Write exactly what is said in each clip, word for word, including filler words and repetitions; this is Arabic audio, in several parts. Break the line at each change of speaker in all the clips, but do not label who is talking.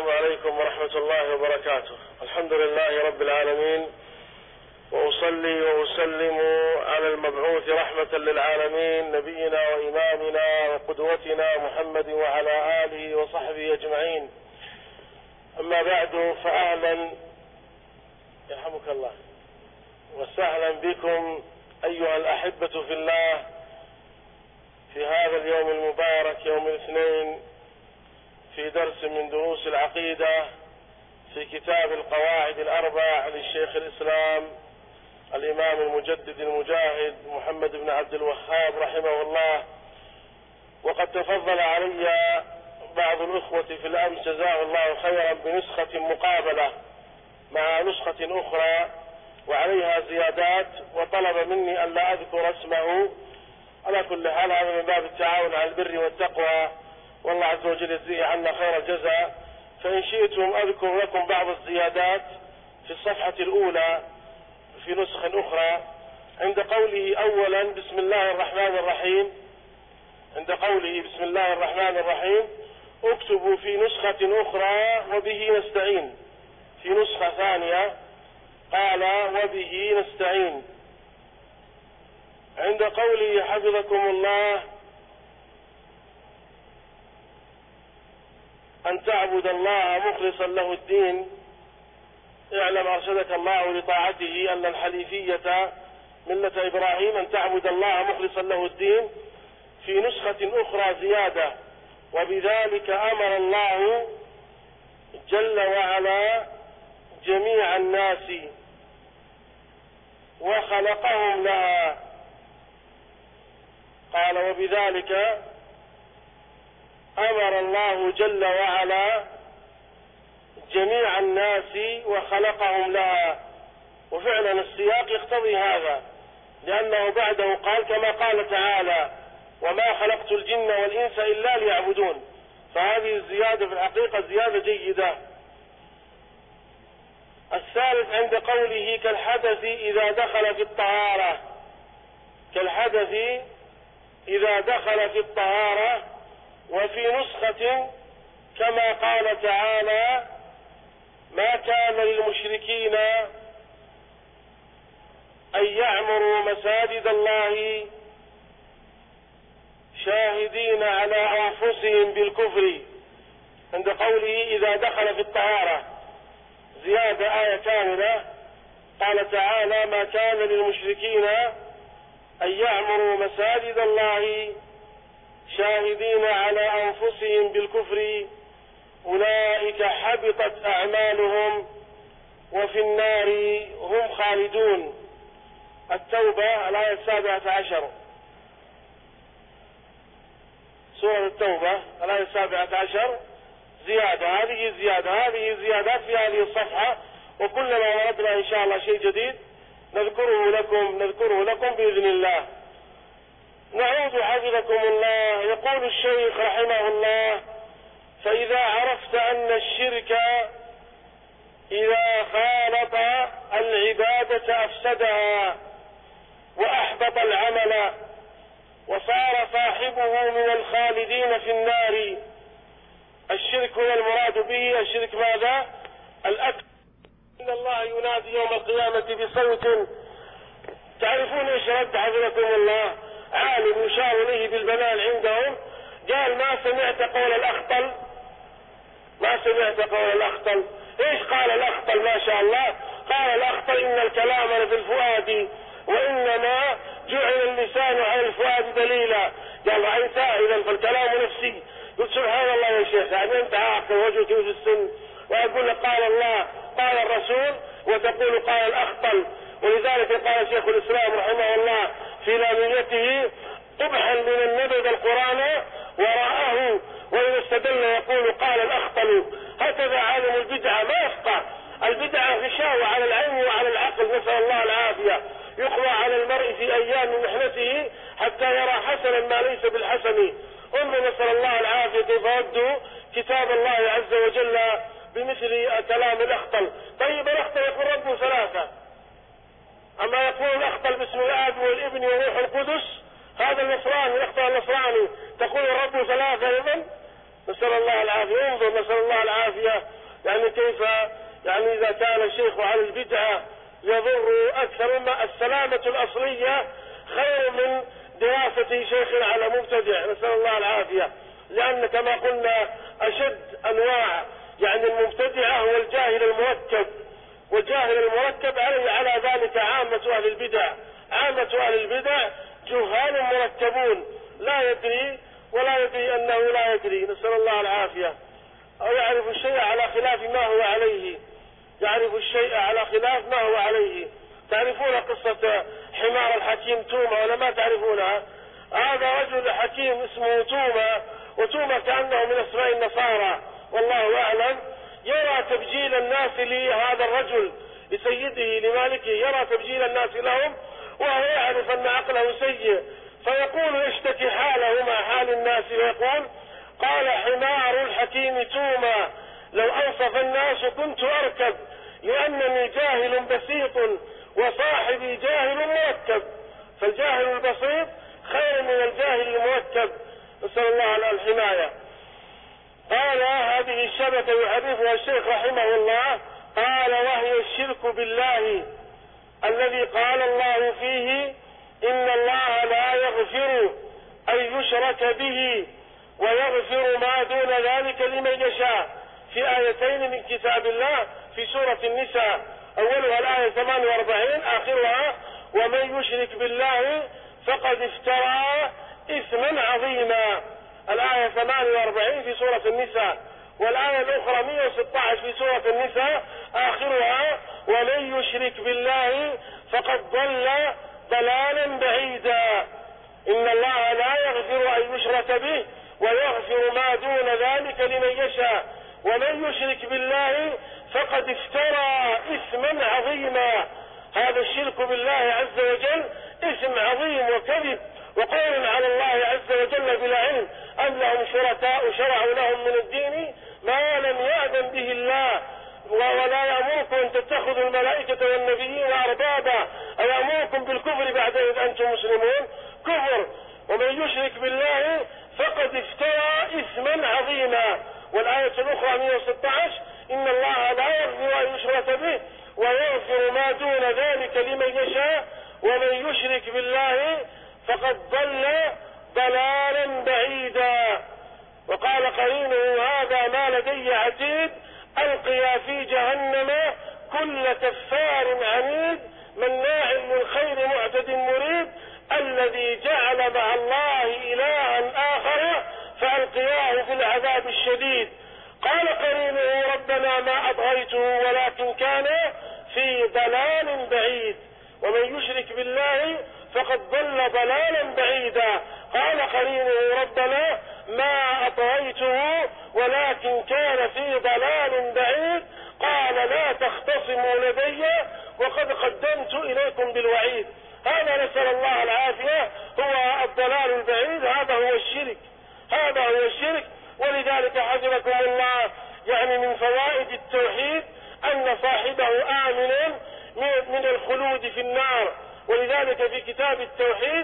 السلام عليكم ورحمة الله وبركاته. الحمد لله رب العالمين، وأصلي وأسلم على المبعوث رحمة للعالمين نبينا وإمامنا وقدوتنا محمد وعلى آله وصحبه أجمعين. أما بعد، فأهلا يرحمك الله وسهلا بكم أيها الأحبة في الله في هذا اليوم المبارك، يوم الاثنين، في درس من دروس العقيدة في كتاب القواعد الأربع للشيخ الإسلام الإمام المجدد المجاهد محمد بن عبد الوهاب رحمه الله. وقد تفضل علي بعض الأخوة في الأمس جزاه الله خيرا بنسخة مقابلة مع نسخة أخرى وعليها زيادات، وطلب مني أن لا أذكر اسمه. على كل حال هذا من باب التعاون على البر والتقوى، والله عز وجل يجزيه عنا خير الجزاء. فإن شئتم أذكر لكم بعض الزيادات في الصفحة الأولى في نسخ أخرى. عند قوله أولا بسم الله الرحمن الرحيم، عند قوله بسم الله الرحمن الرحيم اكتبوا في نسخة أخرى وبه نستعين. في نسخة ثانية قال وبه نستعين. عند قوله حفظكم الله أن تعبد الله مخلصا له الدين، اعلم أرشدك الله لطاعته أن الحنيفية ملة إبراهيم، أن تعبد الله مخلصا له الدين. في نسخة أخرى زيادة وبذلك أمر الله جل وعلا جميع الناس وخلقهم لها. قال وبذلك أمر الله جل وعلا جميع الناس وخلقهم لها. وفعلا السياق يقتضي هذا، لأنه بعده قال كما قال تعالى وما خلقت الجن والإنس إلا ليعبدون. فهذه الزيادة في الحقيقة زيادة جيدة. الثالث عند قوله كالحدث إذا دخل في الطهارة، كالحدث إذا دخل في الطهارة. وفي نسخة كما قال تعالى ما كان للمشركين أن يعمروا مساجد الله شاهدين على أنفسهم بالكفر. عند قوله إذا دخل في الطهارة زيادة آية كاملة، قال تعالى ما كان للمشركين أن يعمروا مساجد الله شاهدين على أنفسهم بالكفر أولئك حبطت أعمالهم وفي النار هم خالدون. التوبة الآية السابعة عشر، سورة التوبة الآية السابعة عشر زيادة. هذه زيادة هذه زيادات في هذه الصفحة، وكلما وردنا إن شاء الله شيء جديد نذكره لكم نذكره لكم بإذن الله. نعود حفظكم الله. يقول الشيخ رحمه الله فإذا عرفت أن الشرك إذا خالط العبادة أفسدها وأحبط العمل وصار صاحبه من الخالدين في النار. الشرك هو المراد به الشرك ماذا؟ الأكبر. إن الله ينادي يوم القيامة بصوت، تعرفون إيش رد حفظكم الله؟ عالم يشار إليه بالبنان عندهم، قال ما سمعت قول الأخطل، ما سمعت قول الأخطل. إيش قال الأخطل؟ ما شاء الله قال الأخطل إن الكلام لفي الفؤاد وإنما جعل اللسان على الفؤاد دليلا. قال رأيتها إذا فالكلام نفسي. قلت سبحان الله يا شيخ، يعني أنت عاقل وجهك في السن وأقول لك قال الله قال الرسول وتقول قال الأخطل. ولذلك قال شيخ الإسلام رحمه الله في لاميته قبحا من النبذ القرآن وراءه وإذا استدل يقول قال الأخطل. هكذا عالم البدعة ما يفقه. البدعة غشاوة على العين وعلى العقل، نسأل الله العافية. يقضى على المرء في أيام محنته حتى يرى حسنا ما ليس بالحسن. انظر نسأل الله العافية كيف ردوا كتاب الله عز وجل بمثل كلام الأخطل. طيب الأخطل يقول رب ثلاثة، أما يقول الأخطل باسم الآب والابن وروح القدس، هذا النصراني الأخطل النصراني تقول الرب ثلاثة أيضا. نسأل الله العافية. انظر، نسأل الله العافية يعني كيف يعني إذا كان الشيخ على البدعة يضر أكثر مما السلامة الأصلية خير من دراسة شيخ على مبتدع، نسأل الله العافية. لأن كما قلنا أشد أنواع يعني المبتدعة هو الجاهل المركب، والجاهل المركب علي على ذلك عامة أهل البدع. عامة أهل البدع جهال مركبون، لا يدري ولا يدري أنه لا يدري، نسأل الله العافية. أو يعرف الشيء على خلاف ما هو عليه، يعرف الشيء على خلاف ما هو عليه. تعرفون قصة حمار الحكيم توما ولا ما تعرفونها؟ هذا رجل حكيم اسمه توما، وتوما كأنه من أسماء النصارى والله أعلم، يرى تبجيل الناس لهذا الرجل لسيده لمالكه، يرى تبجيل الناس لهم وهو يعرف أن عقله سيء، فيقول يشتكي حاله مع حال الناس ويقول: قال حمار الحكيم توما لو أنصف الناس كنت أركب، لأنني جاهل بسيط وصاحبي جاهل مركب. فالجاهل البسيط خير من الجاهل المركب، نسأل الله الحماية. قال: هذه الشبكة يعرفها الشيخ رحمه الله، قال: وهي الشرك بالله الذي قال الله فيه: إن الله لا يغفر أن يشرك به ويغفر ما دون ذلك لمن يشاء، في آيتين من كتاب الله في سورة النساء، أولها الآية ثمانية وأربعين آخرها: ومن يشرك بالله فقد افترى إثما عظيما، الآية ثمانية وأربعين في سورة النساء. والآية الأخرى مئة وستة عشر في سورة النساء آخرها: ومن يشرك بالله فقد ضل ضلالا بعيدا. إن الله لا يغفر أن يشرك به ويغفر ما دون ذلك لمن يشاء، ومن يشرك بالله فقد افترى إثما عظيما. هذا الشرك بالله عز وجل اسم عظيم وكذب وقول على الله عز وجل بلا علم، أم لهم شركاء شرعوا لهم من الدين ما لم يأذن به الله، ولا يأمركم أن تتخذوا الملائكة والنبيين أربابا، أيأمركم بالكفر بعد إذ أنتم مسلمون؟ كفر. ومن يشرك بالله فقد افترى إثما عظيما. والآية الأخرى مئة وستة عشر: إن الله لا يغفر أن يشرك به ويغفر ما دون ذلك لمن يشاء، ومن يشرك بالله فقد ضل ضلالا بعيدا. وقال قرينه: هذا ما لدي عتيد، ألقيا في جهنم كل كفار عنيد مناع للخير معتد مريب، الذي جعل مع الله إلها آخر فألقياه في العذاب الشديد. قال قرينه: ربنا ما أطغيته ولكن كان في ضلال بعيد. ومن يشرك بالله فقد ضل ضلالا بعيدا. قال قرينه: ربنا ما أطغيته ولكن كان في ضلال بعيد. قال: لا تختصموا لدي وقد قدمت إليكم بالوعيد. هذا نسأل الله العافية هو الضلال البعيد، هذا هو الشرك، هذا هو الشرك. ولذلك حفظكم الله يعني من فوائد التوحيد أن صاحبه آمن من الخلود في النار. ولذلك في كتاب التوحيد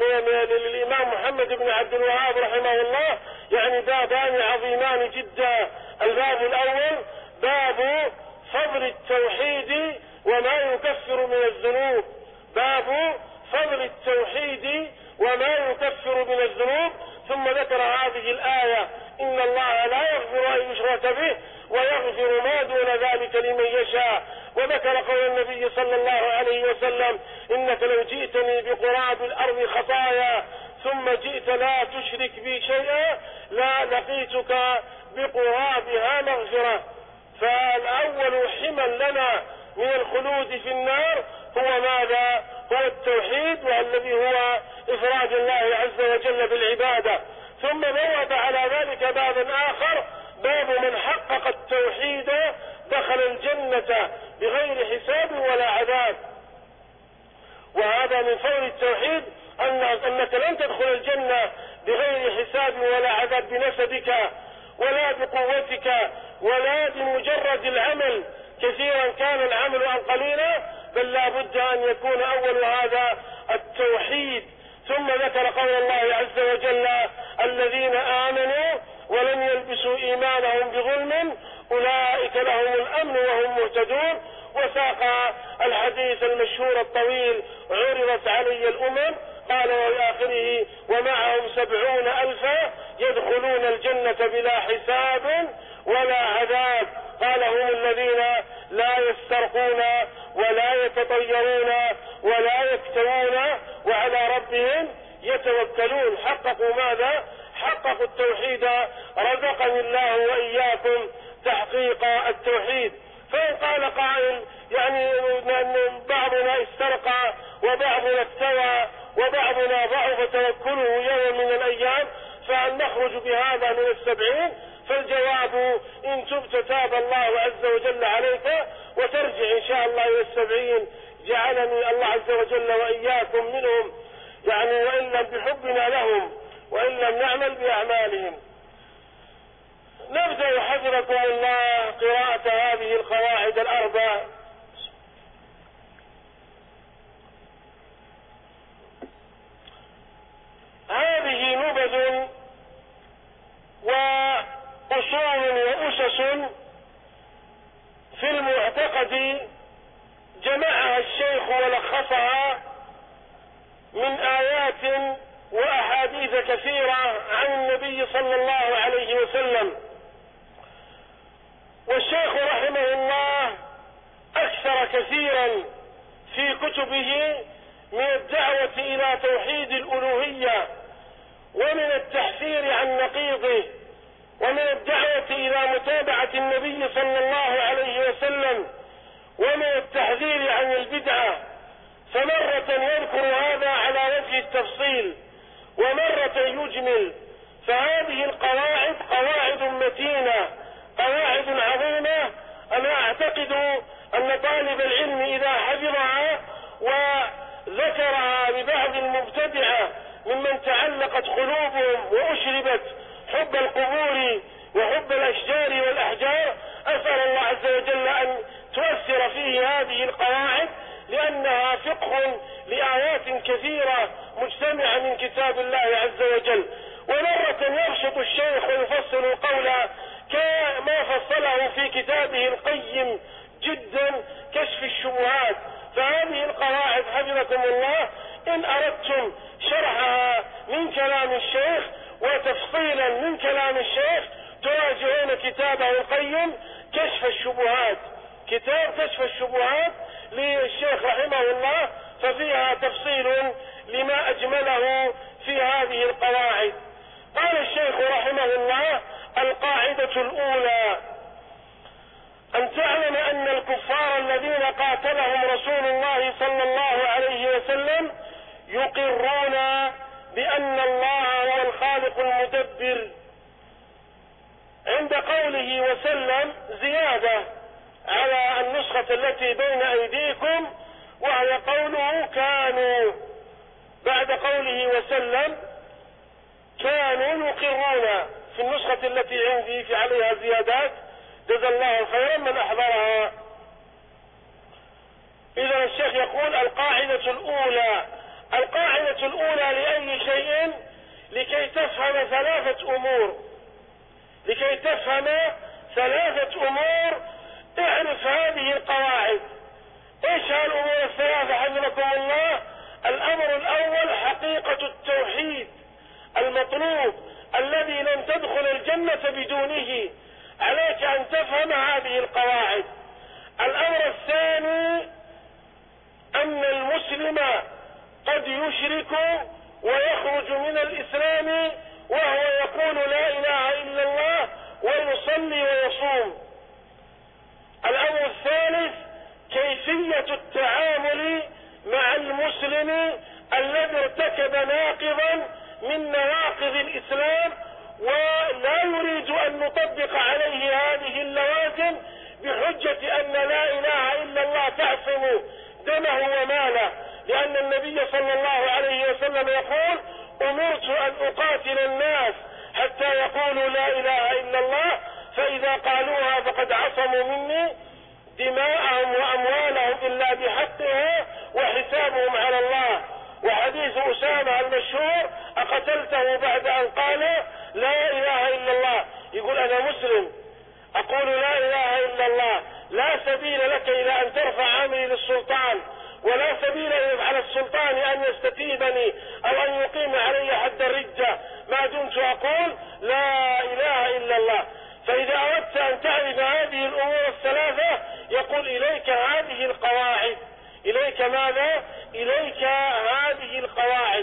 للإمام محمد بن عبد الوهاب رحمه الله يعني بابان عظيمان جدا. الباب الأول باب فضل التوحيد وما يكفر من الذنوب، باب فضل التوحيد وما يكفر من الذنوب. ثم ذكر هذه الآية: إن الله لا يغفر أن يشرك به ويغفر ما دون ذلك لمن يشاء. وذكر قول النبي صلى الله عليه وسلم: إنك لو جئتني بقراب الأرض خطايا ثم جئت لا تشرك بي شيئا لا لقيتك بقرابها مغفرة. فالأول حمل لنا من الخلود في النار هو ماذا؟ هو التوحيد، والذي هو إفراد الله عز وجل بالعبادة. ثم بوب على ذلك بابا آخر، باب من حقق التوحيد دخل الجنة بغير حساب ولا عذاب. وهذا من فضل التوحيد أن أنك لن تدخل الجنة بغير حساب ولا عذاب بنسبك ولا بقوتك ولا بمجرد العمل، كثيرا كان العمل أم قليلا، بل لا بد أن يكون أول هذا التوحيد. ثم ذكر قول الله عز وجل: الذين آمنوا ولم يلبسوا إيمانهم بظلم أولئك لهم الأمن وهم مهتدون. وساق الحديث المشهور الطويل عرضت علي الأمم، قال وفي آخره ومعهم سبعون ألفا يدخلون الجنة بلا حساب ولا عذاب. قال هم الذين لا يسترقون ولا يتطيرون ولا يكتوون وعلى ربهم يتوكلون. حققوا ماذا؟ حققوا التوحيد. رزقني الله وإياكم تحقيق التوحيد. فإن قال قائل يعني بعضنا استرقى وبعضنا استوى وبعضنا ضعف توكله يوم من الأيام، فهل نخرج بهذا من السبعين؟ فالجواب إن تبت تاب الله عز وجل عليك وترجع إن شاء الله إلى السبعين، جعلني الله عز وجل وإياكم منهم، يعني وإن لم بحبنا لهم وإن لم نعمل بأعمالهم. نبدأ حفظكم الله قراءة هذه القواعد الأربع. هذه نبذ وأصول وأسس في المعتقد جمعها الشيخ ولخصها من آيات وأحاديث كثيرة عن النبي صلى الله عليه وسلم. والشيخ رحمه الله أكثر كثيرا في كتبه من الدعوة إلى توحيد الألوهية ومن التحذير عن نقيضه ومن الدعوة إلى متابعة النبي صلى الله عليه وسلم ومن التحذير عن البدعة. فمرة يذكر هذا على وجه التفصيل ومرة يجمل. فهذه القواعد قواعد متينة، قواعد عظيمة. أنا أعتقد أن طالب العلم إذا حفظها وذكرها ببعض المبتدعة ممن تعلقت قلوبهم وأشربت حب القبور وحب الأشجار والأحجار، أسأل الله عز وجل أن تؤثر فيه هذه القواعد، لأنها فقه لآيات كثيرة مجتمعة من كتاب الله عز وجل. ومرة يبسط الشيخ ويفصل القول كما فصله في كتابه القيم جدا كشف الشبهات. فهذه القواعد حفظكم الله إن أردتم شرحها من كلام الشيخ وتفصيلا من كلام الشيخ تراجعون كتابه القيم كشف الشبهات. كتاب كشف الشبهات للشيخ رحمه الله، ففيها تفصيل لما أجمله في هذه القواعد. قال الشيخ رحمه الله: القاعدة الأولى أن تعلم أن الكفار الذين قاتلهم رسول الله صلى الله عليه وسلم يقرون بأن الله هو الخالق المدبر. عند قوله وسلم زيادة على النسخة التي بين أيديكم، وهي قوله كانوا. بعد قوله وسلم كانوا يقرون. في النسخة التي عندي في عليها زيادات، جزا الله خيرا من أحضرها. إذا الشيخ يقول القاعدة الأولى. القاعدة الأولى لأي شيء لكي تفهم ثلاثة أمور. لكي تفهم ثلاثة أمور اعرف هذه القواعد. ايش هالأمور الثلاثة حفظكم الله؟ الأمر الأول حقيقة التوحيد المطلوب الذي لن تدخل الجنة بدونه. عليك أن تفهم هذه القواعد. الأمر الثاني أن المسلم قد يشرك ويخرج من الإسلام وهو يقول لا إله إلا الله ويصلي ويصوم. الأمر الثالث كيفية التعامل مع المسلم الذي ارتكب ناقضا من نواقض الإسلام ولا يريد أن نطبق عليه هذه اللوازم بحجة أن لا إله إلا الله تعصم دمه وماله. لأن النبي صلى الله عليه وسلم يقول: أمرت أن أقاتل الناس حتى يقولوا لا إله إلا الله، فإذا قالوها فقد عصموا مني دماءهم وأموالهم إلا بحقها وحسابهم على الله. وحديث أسامة المشهور: أقتلته بعد أن قال لا إله إلا الله، يقول أنا مسلم أقول لا إله إلا الله، لا سبيل لك إلى أن ترفع عاملي للسلطان، ولا سبيل على السلطان أن يستتيبني أو أن يقيم علي حد الرجة ما دمت أقول لا إله إلا الله. فإذا أردت أن تعرف هذه الأمور الثلاثة يقول إليك هذه القواعد. إليك ماذا؟ إليك هذه القواعد.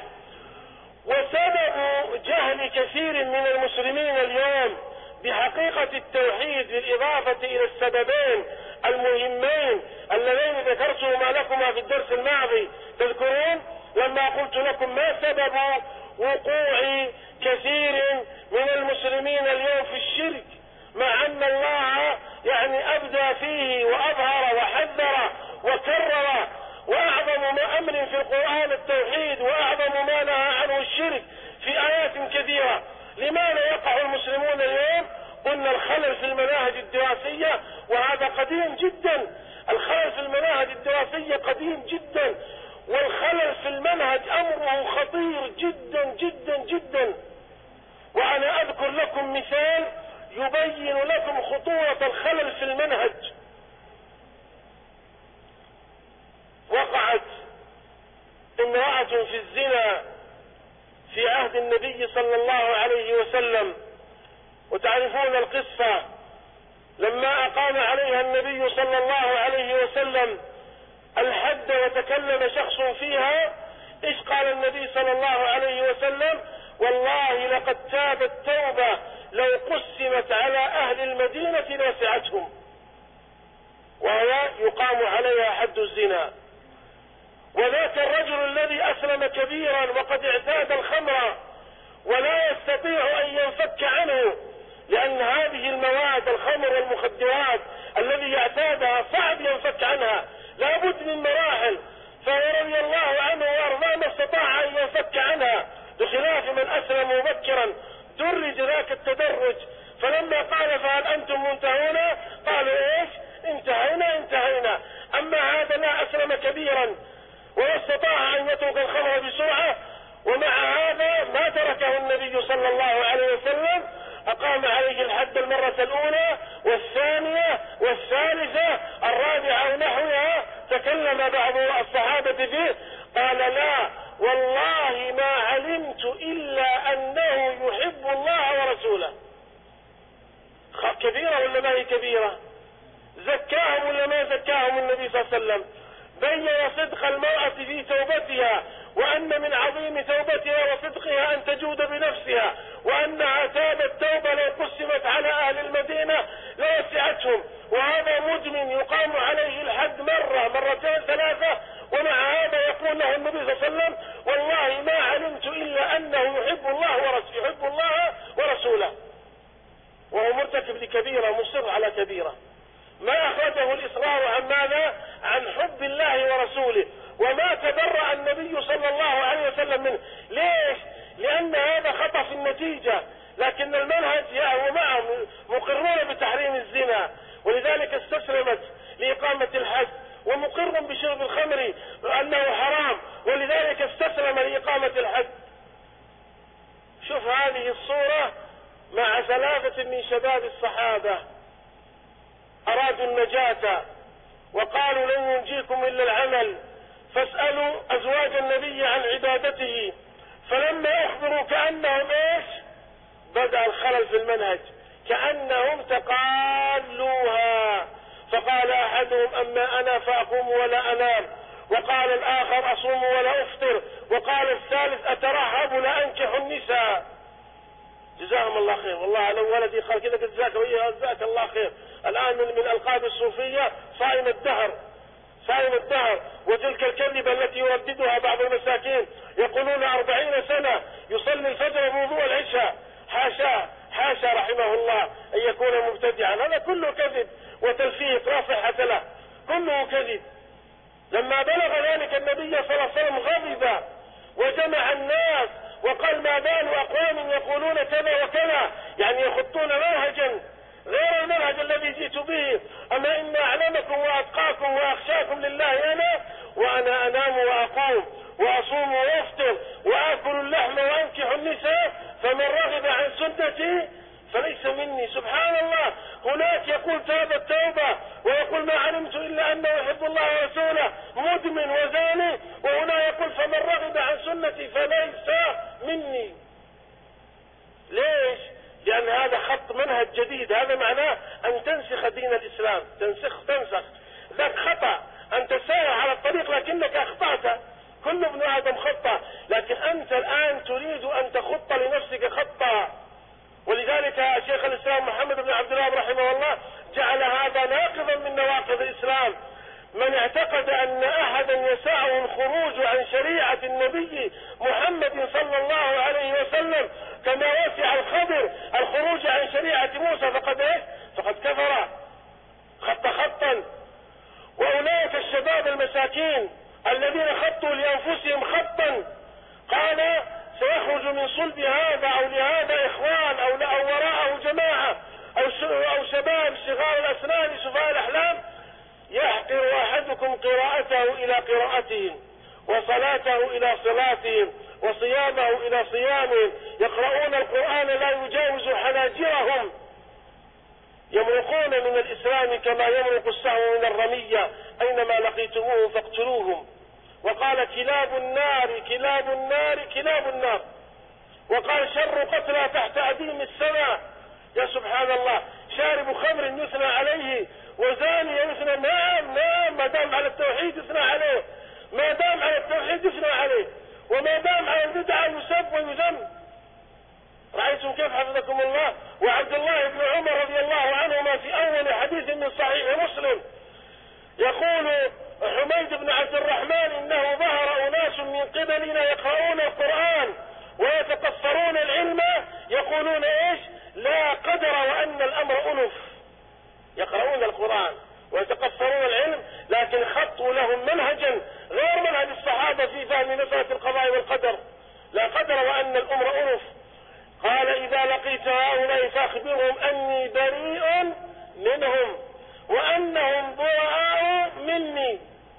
وسبب جهل كثير من المسلمين اليوم بحقيقة التوحيد بالإضافة إلى السببين المهمين اللذين ذكرتهما لكما في الدرس الماضي، تذكرون لما قلت لكم ما سبب وقوع كثير من المسلمين اليوم في الشرك، مع أن الله يعني أبدى فيه وأظهر وحذر وكرر، وأعظم ما أمر في القرآن التوحيد، وأعظم ما نهى عنه الشرك في آيات كثيرة. لماذا يقع المسلمون اليوم؟ قلنا الخلل في المناهج الدراسية، وهذا قديم جدا. الخلل في المناهج الدراسية قديم جدا، والخلل في المنهج أمره خطير جدا جدا جدا. وأنا أذكر لكم مثال يبين لكم خطورة الخلل في المنهج. وقعت امرأة في الزنا في عهد النبي صلى الله عليه وسلم، وتعرفون القصة لما أقام عليها النبي صلى الله عليه وسلم الحد وتكلم شخص فيها، إيش قال النبي صلى الله عليه وسلم؟ والله لقد تابت توبة لو قسمت على أهل المدينة لوسعتهم، وهو يقام عليها حد الزنا. وذاك الرجل الذي أسلم كبيرا وقد اعتاد الخمر ولا يستطيع أن ينفك عنه، لأن هذه المواد الخمر والمخدرات الذي يعتادها صعب ينفك عنها، لا بد من مراحل. فرضي الله عنه وأرضاه ما استطاع أن ينفك عنها، بخلاف من أسلم مبكرا درج ذاك التدرج. فلما قال فهل أنتم منتهون؟ قالوا إيش؟ انتهينا انتهينا. أما هذا لا أسلم كبيرا ولا استطاع أن يترك الخمر بسرعة، ومع هذا ما تركه النبي صلى الله عليه وسلم، أقام عليه الحد المرة الأولى والثانية والثالثة الرابعة ونحوها. تكلم بعض الصحابة فيه قال لا والله ما علمت إلا أنه يحب الله ورسوله. كبيرة ولا ما هي كبيرة؟ زكاهم ولا ما زكاهم النبي صلى الله عليه وسلم؟ بين صدق المرأة في توبتها، وأن من عظيم توبتها وصدقها أن تجود بنفسها، وأنها تابت توبة لو قسمت على أهل المدينة لوسعتهم. وهذا مدمن يقام عليه الحد مرة مرتين ثلاثة، ومع هذا يقول له النبي صلى الله عليه وسلم والله ما علمت إلا أنه يحب الله ورسوله يحب الله ورسوله، وهو مرتكب لكبيرة مصر على كبيرة. ما أخرجه الإصرار عن ماذا؟ عن حب الله ورسوله، وما تبرأ النبي صلى الله عليه وسلم منه. ليش؟ لأن هذا خطأ في النتيجة، لكن المنهج هو معهم مقرون بتحريم الزنا، ولذلك استسلمت لإقامة الحد، ومقر بشرب الخمر أنه حرام، ولذلك استسلم لإقامة الحد. شوف هذه الصورة مع ثلاثة من شباب الصحابة أرادوا النجاة وقالوا لن ينجيكم إلا العمل، فاسألوا أزواج النبي عن عبادته. فلما أخبروا كأنهم إيش؟ بدأ الخلل في المنهج، كأنهم تقالوها. فقال أحدهم أما أنا فأقوم ولا أنام، وقال الآخر أصوم ولا أفطر، وقال الثالث أترهب لا أنكح النساء. جزاهم الله خير. والله لو ولدي قال كذا جزاك وإياه جزاك الله خير. الآن من, من ألقاب الصوفية صائم الدهر، صائم الدهر. وتلك الكذبة التي يرددها بعض المساكين يقولون أربعين سنة يصلي الفجر بوضوء العشاء. حاشا حاشا رحمه الله أن يكون مبتدعا، هذا كله كذب وتلفيق لا صحة له، كله كذب. لما بلغ ذلك النبي صلى الله عليه وسلم غضب وجمع الناس وقال ما بال أقوام يقولون كذا وكذا، يعني يخطون منهجا غير المنهج الذي جئت به. أما إن أعلمكم وأتقاكم وأخشاكم لله أنا، وأنا أنام وأقوم وأصوم وأفطر وآكل اللحم وأنكح النساء، فمن رغب عن سنتي فليس مني. سبحان الله، هناك يقول تاب التوبة ويقول ما علمت إلا أنه يحب الله ورسوله مدمن وزاني، وهنا يقول فمن رغب عن سنتي فليس مني. ليش؟ لأن هذا خط منهج جديد، هذا معناه أن تنسخ دين الإسلام، تنسخ تنسخ ذاك خطأ، أنت سائر على الطريق لكنك أخطأت، كل ابن آدم خطأ، لكن أنت الآن تريد أن تخط لنفسك خطأ. ولذلك شيخ الإسلام محمد بن عبد الوهاب رحمه الله جعل هذا ناقضا من نواقض الإسلام. من اعتقد أن أحدا يسعه الخروج عن شريعة النبي محمد صلى الله عليه وسلم كما وسع الخضر الخروج عن شريعة موسى فقد ايه؟ فقد كفر خط خطا. وأولئك الشباب المساكين الذين خطوا لأنفسهم خطا قال سيخرج من صلب هذا أو لهذا إخوان أو, أو وراءه جماعة أو, أو شباب صغار الأسنان سفهاء الأحلام يحقر أحدكم قراءته إلى قراءتهم وصلاته إلى صلاتهم وصيامه إلى صيامهم، يقرؤون القرآن لا يجاوز حناجرهم، يمرقون من الإسلام كما يمرق السهم من الرمية، أينما لقيتموه فاقتلوهم. وقال كلاب النار كلاب النار كلاب النار. وقال شر قتلى تحت أديم السماء. يا سبحان الله، شارب خمر يثنى عليه وزاني يثنى، نعم نعم، ما دام على التوحيد يثنى عليه، ما دام على التوحيد يثنى عليه، وما دام على البدعة يسب ويذم. رأيتم كيف حفظكم الله؟ وعبد الله بن عمر رضي الله عنهما في أول حديث من صحيح مسلم يقول حميد بن عبد الرحمن إنه ظهر أناس من قبلنا يقرؤون القرآن ويتكفرون العلم يقولون إيش؟ لا قدر وأن الأمر أنف. يقرؤون القرآن ويتكفرون العلم لكن خطوا لهم منهجا غير منهج الصحابة في فهم مسألة القضاء والقدر، لا قدر وأن الأمر أنف. قال إذا لقيت هؤلاء فأخبرهم أني بريء منهم وأنهم براء مني.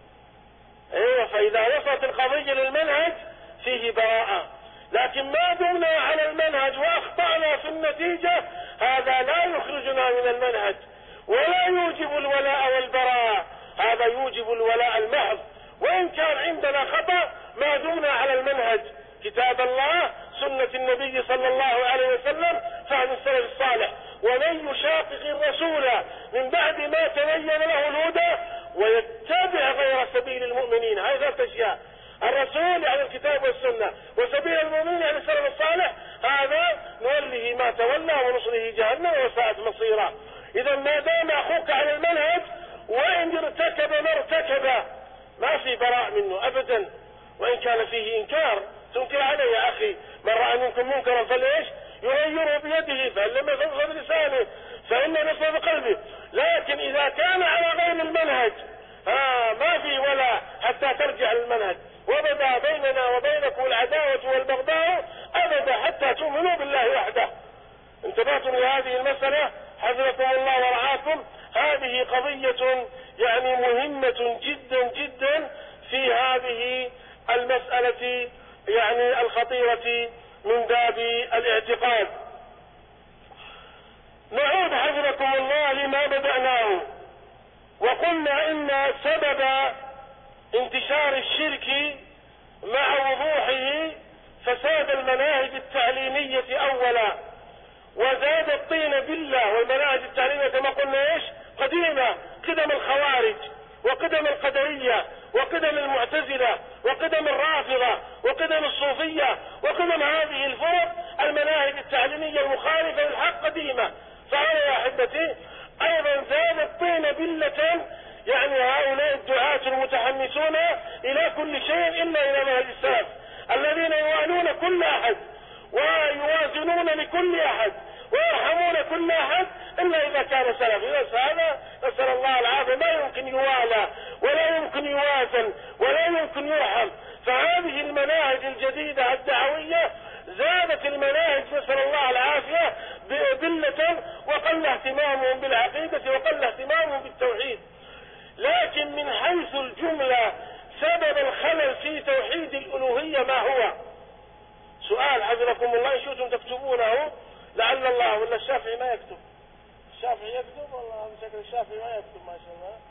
ايوه، فإذا وصلت القضية للمنهج فيه براءة، لكن ما دمنا على المنهج وأخطأنا في النتيجة هذا لا يخرجنا من المنهج ولا يوجب الولاء والبراء، هذا يوجب الولاء المحض. وإن كان عندنا خطأ ما دمنا على المنهج، كتاب الله سنة النبي صلى الله عليه وسلم فهم السلف الصالح. ومن يشاقق الرسول من بعد ما تبين له الهدى ويتبع غير سبيل المؤمنين، هذه ثلاث أشياء: الرسول يعني الكتاب والسنة، وسبيل المؤمنين يعني السلف الصالح، هذا نوله ما تولى ونصله جهنم وساءت مصيرا. إذا ما دام أخوك على المنهج وإن ارتكب ما ارتكب ما في براء منه أبدا، وإن كان فيه إنكار تنكر عليه يا أخي، من رأى منكم منكرا فليش يغيره بيده، فإن لم يفعل بلسانه فإن نصر بقلبه. لكن إذا كان على غير المنهج ها ما في ولا حتى ترجع للمنهج، وبدا بيننا وبينكم العداوة والبغضاء أبدا حتى تؤمنوا بالله وحده. انتبهتم لهذه المسألة حفظكم الله ورعاكم؟ هذه قضية يعني مهمة جدا جدا في هذه المسألة يعني الخطيرة من باب الاعتقاد. نعود حفظكم الله لما بدأناه، وقلنا إن سبب انتشار الشرك مع وضوحه فساد المناهج التعليمية أولا، وزاد الطين بالله. والمناهج التعليمية كما قلنا إيش؟ قديمة، قدم الخوارج وقدم القدرية وقدم المعتزلة وقدم الرافضة وقدم الصوفية وقدم هذه الفرق، المناهج التعليمية المخالفة للحق قديمة. فهذا يا أحبتي أيضا زاد الطين بلة، يعني هؤلاء الدعاة المتحمسون إلى كل شيء إلا إلى منهج السلف، الذين يوالون كل أحد ويوازنون لكل أحد ويرحمون كل أحد إلا إذا كان سلفي. بس هذا نسأل الله العافية ما يمكن يوالى ولا يمكن يوازن ولا يمكن يرحم. فهذه المناهج الجديدة الدعوية زادت المناهج نسأل الله العافية بلة، وقل اهتمامهم بالعقيدة وقل اهتمامهم بالتوحيد. لكن من حيث الجملة سبب الخلل في توحيد الألوهية ما هو؟ سؤال حضرتك حفظكم الله إن شئتم تكتبونه لعل الله. ولا الشافعي ما يكتب؟ الشافعي يكتب والله بشكل الشافعي ما يكتب ما شاء الله.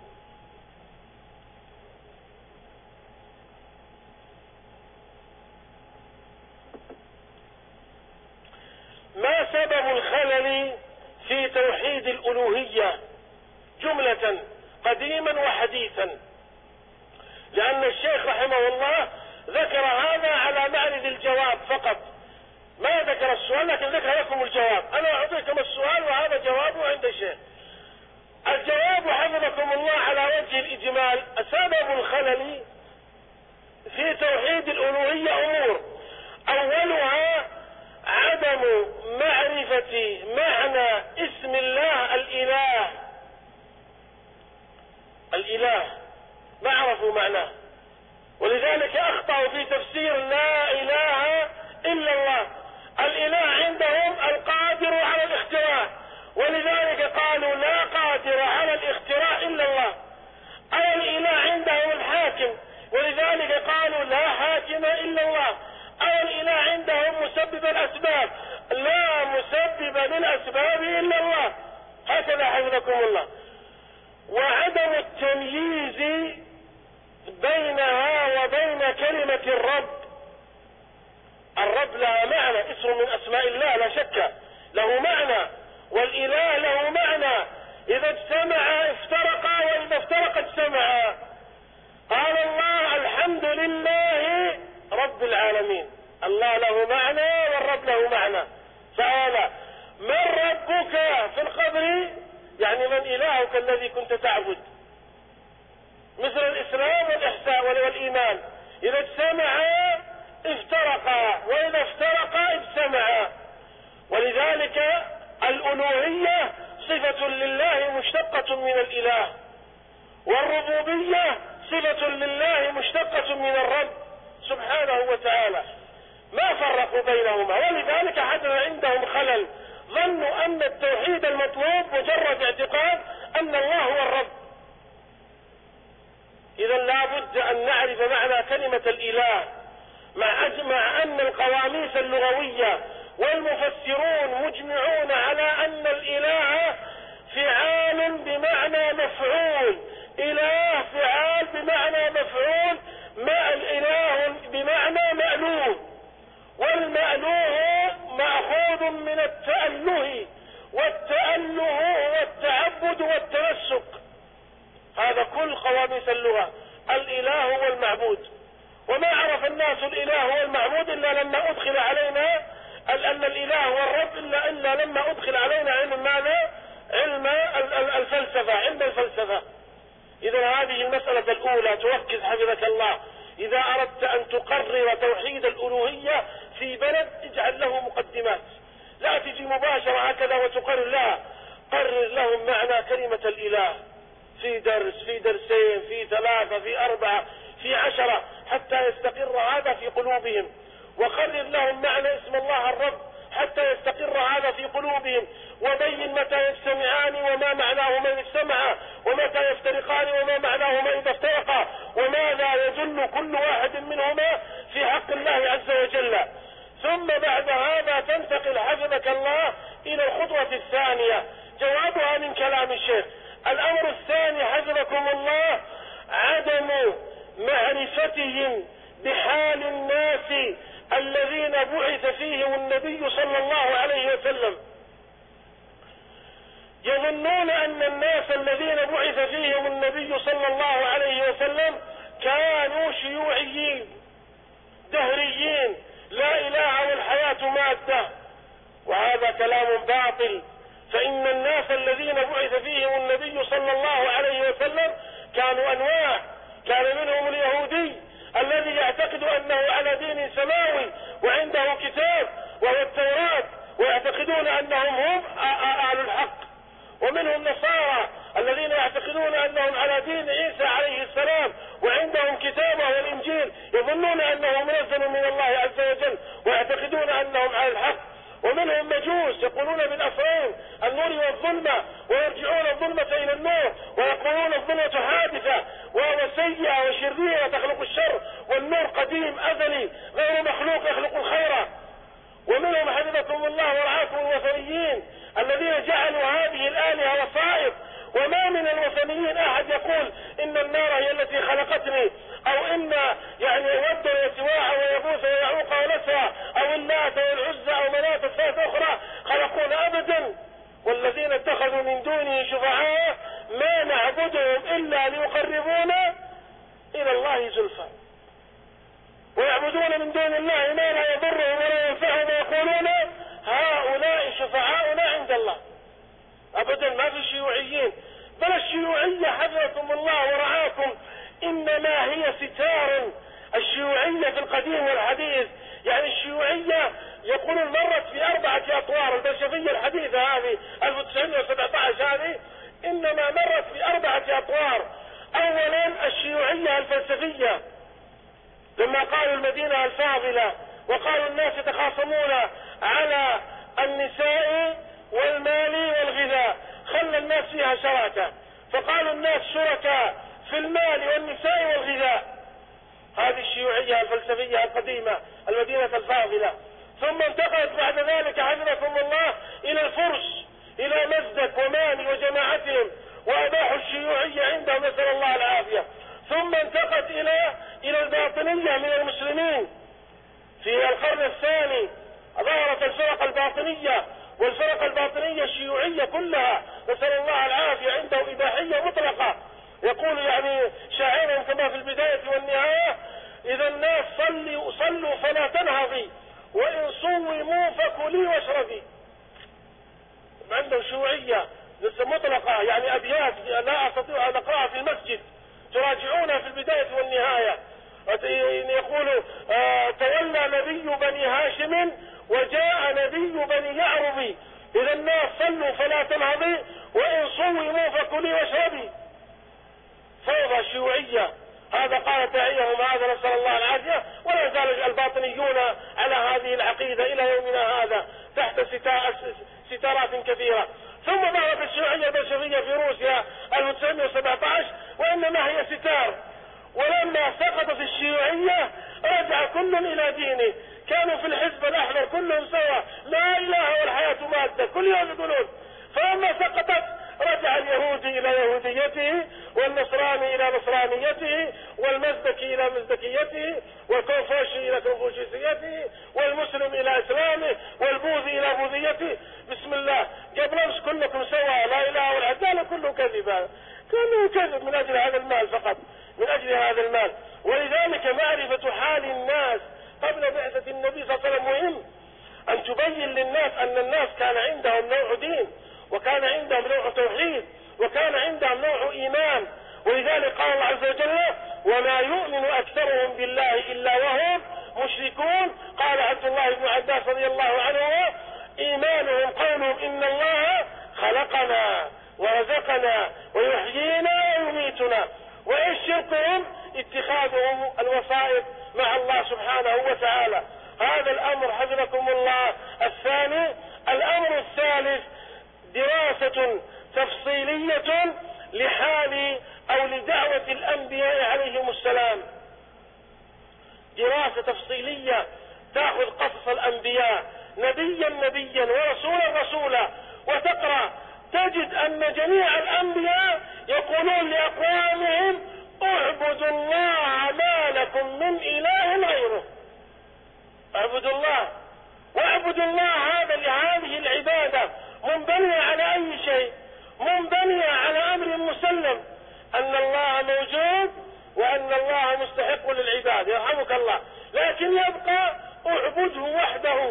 ما سبب الخلل في توحيد الألوهية جملة قديما وحديثا؟ لأن الشيخ رحمه الله ذكر هذا على معرض الجواب فقط، ما ذكر السؤال لكن ذكر لكم الجواب. أنا أعطيكم السؤال وهذا جوابه عند الشيخ. الجواب حفظكم الله على وجه الإجمال: سبب الخلل في توحيد الألوهية أمور، أولها عدم معرفة معنى اسم الله الإله. الإله ما عرفوا معناه، ولذلك أخطأوا في تفسير لا إله إلا الله. الإله عندهم القادر على الاختراع، ولذلك قالوا لا قادر على الاختراع إلا الله. أو الإله عندهم الحاكم، ولذلك قالوا لا حاكم إلا الله. أو الإله عندهم مسبب الأسباب، لا مسبب للأسباب إلا الله. هكذا حفظكم الله. وعدم التمييز بينها وبين كلمة الرب. الرب لها معنى، اسم من أسماء الله لا شك له معنى، والإله له معنى. إذا اجتمعا افترقا، وإذا افترقا اجتمعا. قال الله الحمد لله رب العالمين، الله له معنى والرب له معنى. فهذا من ربك في القبر يعني من إلهك الذي كنت تعبد، مثل الإسلام والإحسان والإيمان. إذا اجتمعا افترقا، وإذا افترقا اجتمعا. ولذلك الألوهية صفة لله مشتقة من الإله، والربوبية صفة لله مشتقة من الرب سبحانه وتعالى، ما فرقوا بينهما. ولذلك حدث عندهم خلل، ظنوا أن التوحيد المطلوب مجرد اعتقاد أن الله هو الرب. إذا لا بد أن نعرف معنى كلمة الإله، مع, مع أن القواميس اللغوية والمفسرون مجمعون على أن الإله فعال بمعنى مفعول، إله فعال بمعنى مفعول، ما الإله بمعنى مألوه، والمألوه مأخوذ من التأله، والتأله هو التعبد والتنسك. هذا كل قواميس اللغة، الإله هو المعبود. وما عرف الناس الإله هو المعبود إلا لما أدخل علينا أن الإله هو الرب، إلا, إلا لما أدخل علينا علم ماذا؟ علم الفلسفة، علم الفلسفة. إذا هذه المسألة الأولى تركز حفظك الله. إذا أردت أن تقرر توحيد الألوهية في بلد اجعل له مقدمات، لا تجي مباشرة هكذا وتقرر، لا، قرر لهم معنى كلمة الإله في درس، في درسين، في ثلاثة، في أربعة، في عشرة، حتى يستقر هذا في قلوبهم. وقرر لهم معنى اسم الله الرب حتى يستقر هذا في قلوبهم. وبين متى يجتمعان وما معناهما إذا اجتمعا، ومتى يفترقان وما معناهما إذا افترقا، وماذا يدل كل واحد منهما في حق الله عز وجل. ثم بعد هذا تنتقل حفظك الله إلى الخطوة الثانية، جوابها من كلام الشيخ. الأمر الثاني حفظكم الله عدم معرفتهم بحال الناس الذين بعث فيهم النبي صلى الله عليه وسلم. يظنون أن الناس الذين بعث فيهم النبي صلى الله عليه وسلم كانوا شيوعيين دهريين، لا إله والحياة مادة، وهذا كلام باطل. فإن الناس الذين بعث فيهم النبي صلى الله عليه وسلم كانوا أنواع. كان منهم اليهودي الذي يعتقد أنه على دين سماوي وعنده كتاب وهو التوراة، ويعتقدون أنهم هم أهل الحق. ومنهم نصارى الذين يعتقدون أنهم على دين عيسى عليه السلام وعندهم كتابه والإنجيل، يظنون أنه منزل من الله عز وجل ويعتقدون أنهم على الحق. ومنهم مجوس يقولون بالأصلين النور والظلمة، ويرجعون الظلمة إلى النور، ويقولون الظلمة حادثة وسيئة وشريرة تخلق الشر، والنور قديم أزلي غير مخلوق يخلق الخير. الذين جعلوا هذه الآلهة وسائط. وما من الوثنيين أحد يقول إن النار هي التي خلقتني، أو إن يعني ود وسواع ويغوث ويعوق ونسرا، أو اللات والعزى أو مناة الثالثة أخرى خلقونا أبدا. والذين اتخذوا من دونه شفعاء ما نعبدهم إلا ليقربونا إلى الله زلفى، ويعبدون من دون الله ما لا يضرهم ولا ينفعهم ويقولون هؤلاء شفعاؤنا عند الله. أبدا ما في شيوعيين، بل الشيوعية حفظكم الله ورعاكم إنما هي ستار. الشيوعية في القديم والحديث، يعني الشيوعية يقولون مرت في أربعة أطوار. البلشفية الحديثة هذه ألف وتسعمائة وسبعة عشر هذه إنما مرت في أربعة أطوار. أولا الشيوعية الفلسفية، لما قالوا المدينة الفاضلة وقالوا الناس يتخاصمون على النساء والمال والغذاء، خلى الناس فيها شراكة، فقالوا الناس شركاء في المال والنساء والغذاء. هذه الشيوعية الفلسفية القديمة المدينة الفاضلة. ثم انتقلت بعد ذلك حفظكم الله إلى الفرس، إلى مزدك وماني وجماعتهم، وأباحوا الشيوعية عندهم نسأل الله العافية. ثم انتقلت إلى إلى الباطنية من المسلمين في القرن الثاني، ظهرت الفرق الباطنية، والفرق الباطنية الشيوعية كلها نسأل الله العافية عنده إباحية مطلقة. يقول يعني شاعرهم كما في البداية والنهاية: إذا الناس صلوا صلوا فلا تنهضي، وإن صوموا فكلي واشربي. عنده شيوعية مطلقة، يعني أبيات لا أستطيع أن أقرأها في المسجد، تراجعونها في البداية والنهاية. يقول آه تولى نبي بني هاشم وجاء نبي بني يعرب، إذا الناس صلوا فلا تنهضي، وإن صوموا فكلي واشربي. فوضى شيوعية، هذا قال داعيهم هذا نسأل الله العافية. ولا زال الباطنيون على هذه العقيدة إلى يومنا هذا تحت ستارات كثيرة. ثم ظهرت الشيوعية البلشفية في روسيا ألف وتسعمائة وسبعة عشر، وإنما هي ستار. ولما سقطت الشيوعية رجع كل إلى دينه. كانوا في الحزب الأحمر كلهم سوا، لا إله والحياة مادة، كل يوم يقولون. فلما سقطت رجع اليهودي إلى يهوديته، والنصراني إلى نصرانيته، والمزدكي إلى مزدكيته، والكونفوشي إلى كونفوشيسيته، والمسلم إلى إسلامه، والبوذي إلى بوذيته. بسم الله، قبل أمس كلكم سوا، لا إله ولا حياة، كله كذب، هذا كله كذب من أجل هذا المال فقط، من أجل هذا المال. ولذلك معرفة حال الناس قبل بعثة النبي صلى الله عليه وسلم مهم، أن تبين للناس أن الناس كان عندهم نوع دين، وكان عندهم نوع توحيد، وكان عندهم نوع إيمان. ولذلك قال الله عز وجل: وما يؤمن أكثرهم بالله إلا وهم مشركون. قال عبد الله بن عباس رضي الله عنه: إيمانهم قولهم إن الله خلقنا ورزقنا ويحيينا ويميتنا. وإيش شركهم؟ اتخاذهم الوسائط مع الله سبحانه وتعالى. هذا الأمر حفظكم الله. الثاني، الأمر الثالث دراسة تفصيلية لحال أو لدعوة الأنبياء عليهم السلام. دراسة تفصيلية تأخذ قصص الأنبياء نبيا نبيا ورسولا رسولا، وتقرأ تجد أن جميع الأنبياء يقولون لأقوامهم: اعبدوا الله ما لكم من إله غيره. اعبدوا الله، واعبدوا الله هذا لهذه العبادة منبنية على أي شيء؟ منبنية على أمر مسلم، أن الله موجود وأن الله مستحق للعباد، يرحمك الله. لكن يبقى اعبده وحده.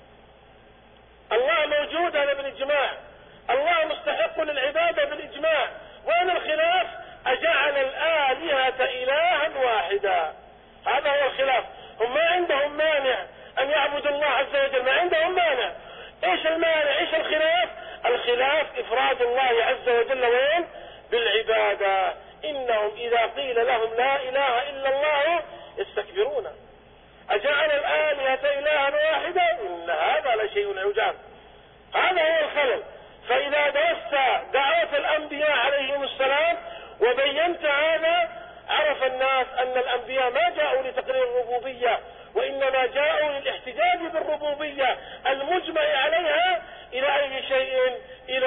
الله موجود هذا بالإجماع، الله مستحق للعبادة بالإجماع. وين الخلاف؟ أجعل الآلهة إلها واحدا، هذا هو الخلاف. هم ما عندهم مانع أن يعبدوا الله عز وجل، ما عندهم مانع. إيش المانع؟ إيش الخلاف؟ الخلاف إفراد الله عز وجل وين؟ بالعبادة. إنهم إذا قيل لهم لا إله إلا الله يستكبرون. أجعل الآلهة إلها واحدا، إن هذا لشيء عجاب. هذا هو الخلل. فإذا درست دعوة الأنبياء عليهم السلام وبينت هذا، عرف الناس أن الأنبياء ما جاءوا لتقرير الربوبية، وإنما جاءوا للاحتجاج بالربوبية المجمع عليها إلى أي شيء؟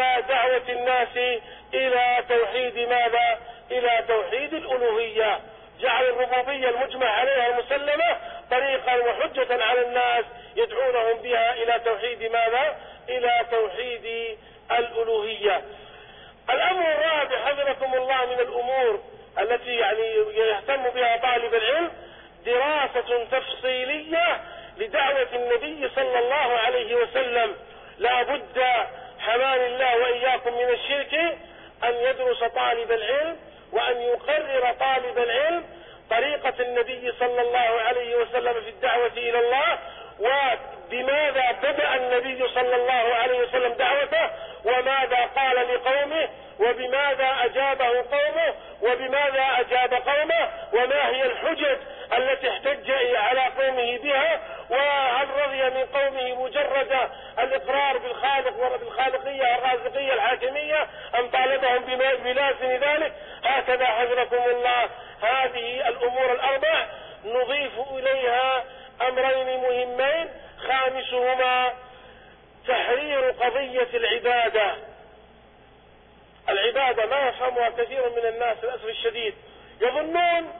الناس إلى توحيد ماذا؟ إلى توحيد الألوهية. جعل الربوبية المجمع عليها المسلمة طريقا وحجة على الناس يدعونهم بها إلى توحيد ماذا؟ إلى توحيد الألوهية. الأمر الرابع حفظكم الله من الأمور التي يعني يهتم بها طالب العلم دراسة تفصيلية لدعوة النبي صلى الله عليه وسلم. لا بد حماني الله وإياكم من الشرك أن يدرس طالب العلم وأن يقرر طالب العلم طريقة النبي صلى الله عليه وسلم في الدعوة إلى الله، وبماذا بدأ النبي صلى الله عليه وسلم دعوته، وماذا قال لقومه، وبماذا أجابه قومه، وبماذا أجاب قومه، وما هي الحجج التي احتج على قومه بها، وهل رضي من قومه مجرد الإقرار بالخالق وبالخالقية والرازقية الحاكمية أم طالبهم بلازم ذلك. هكذا حفظكم الله هذه الأمور الأربع نضيف إليها أمرين مهمين، خامسهما تحرير قضية العبادة. العبادة ما يفهمها كثير من الناس للأسف الشديد، يظنون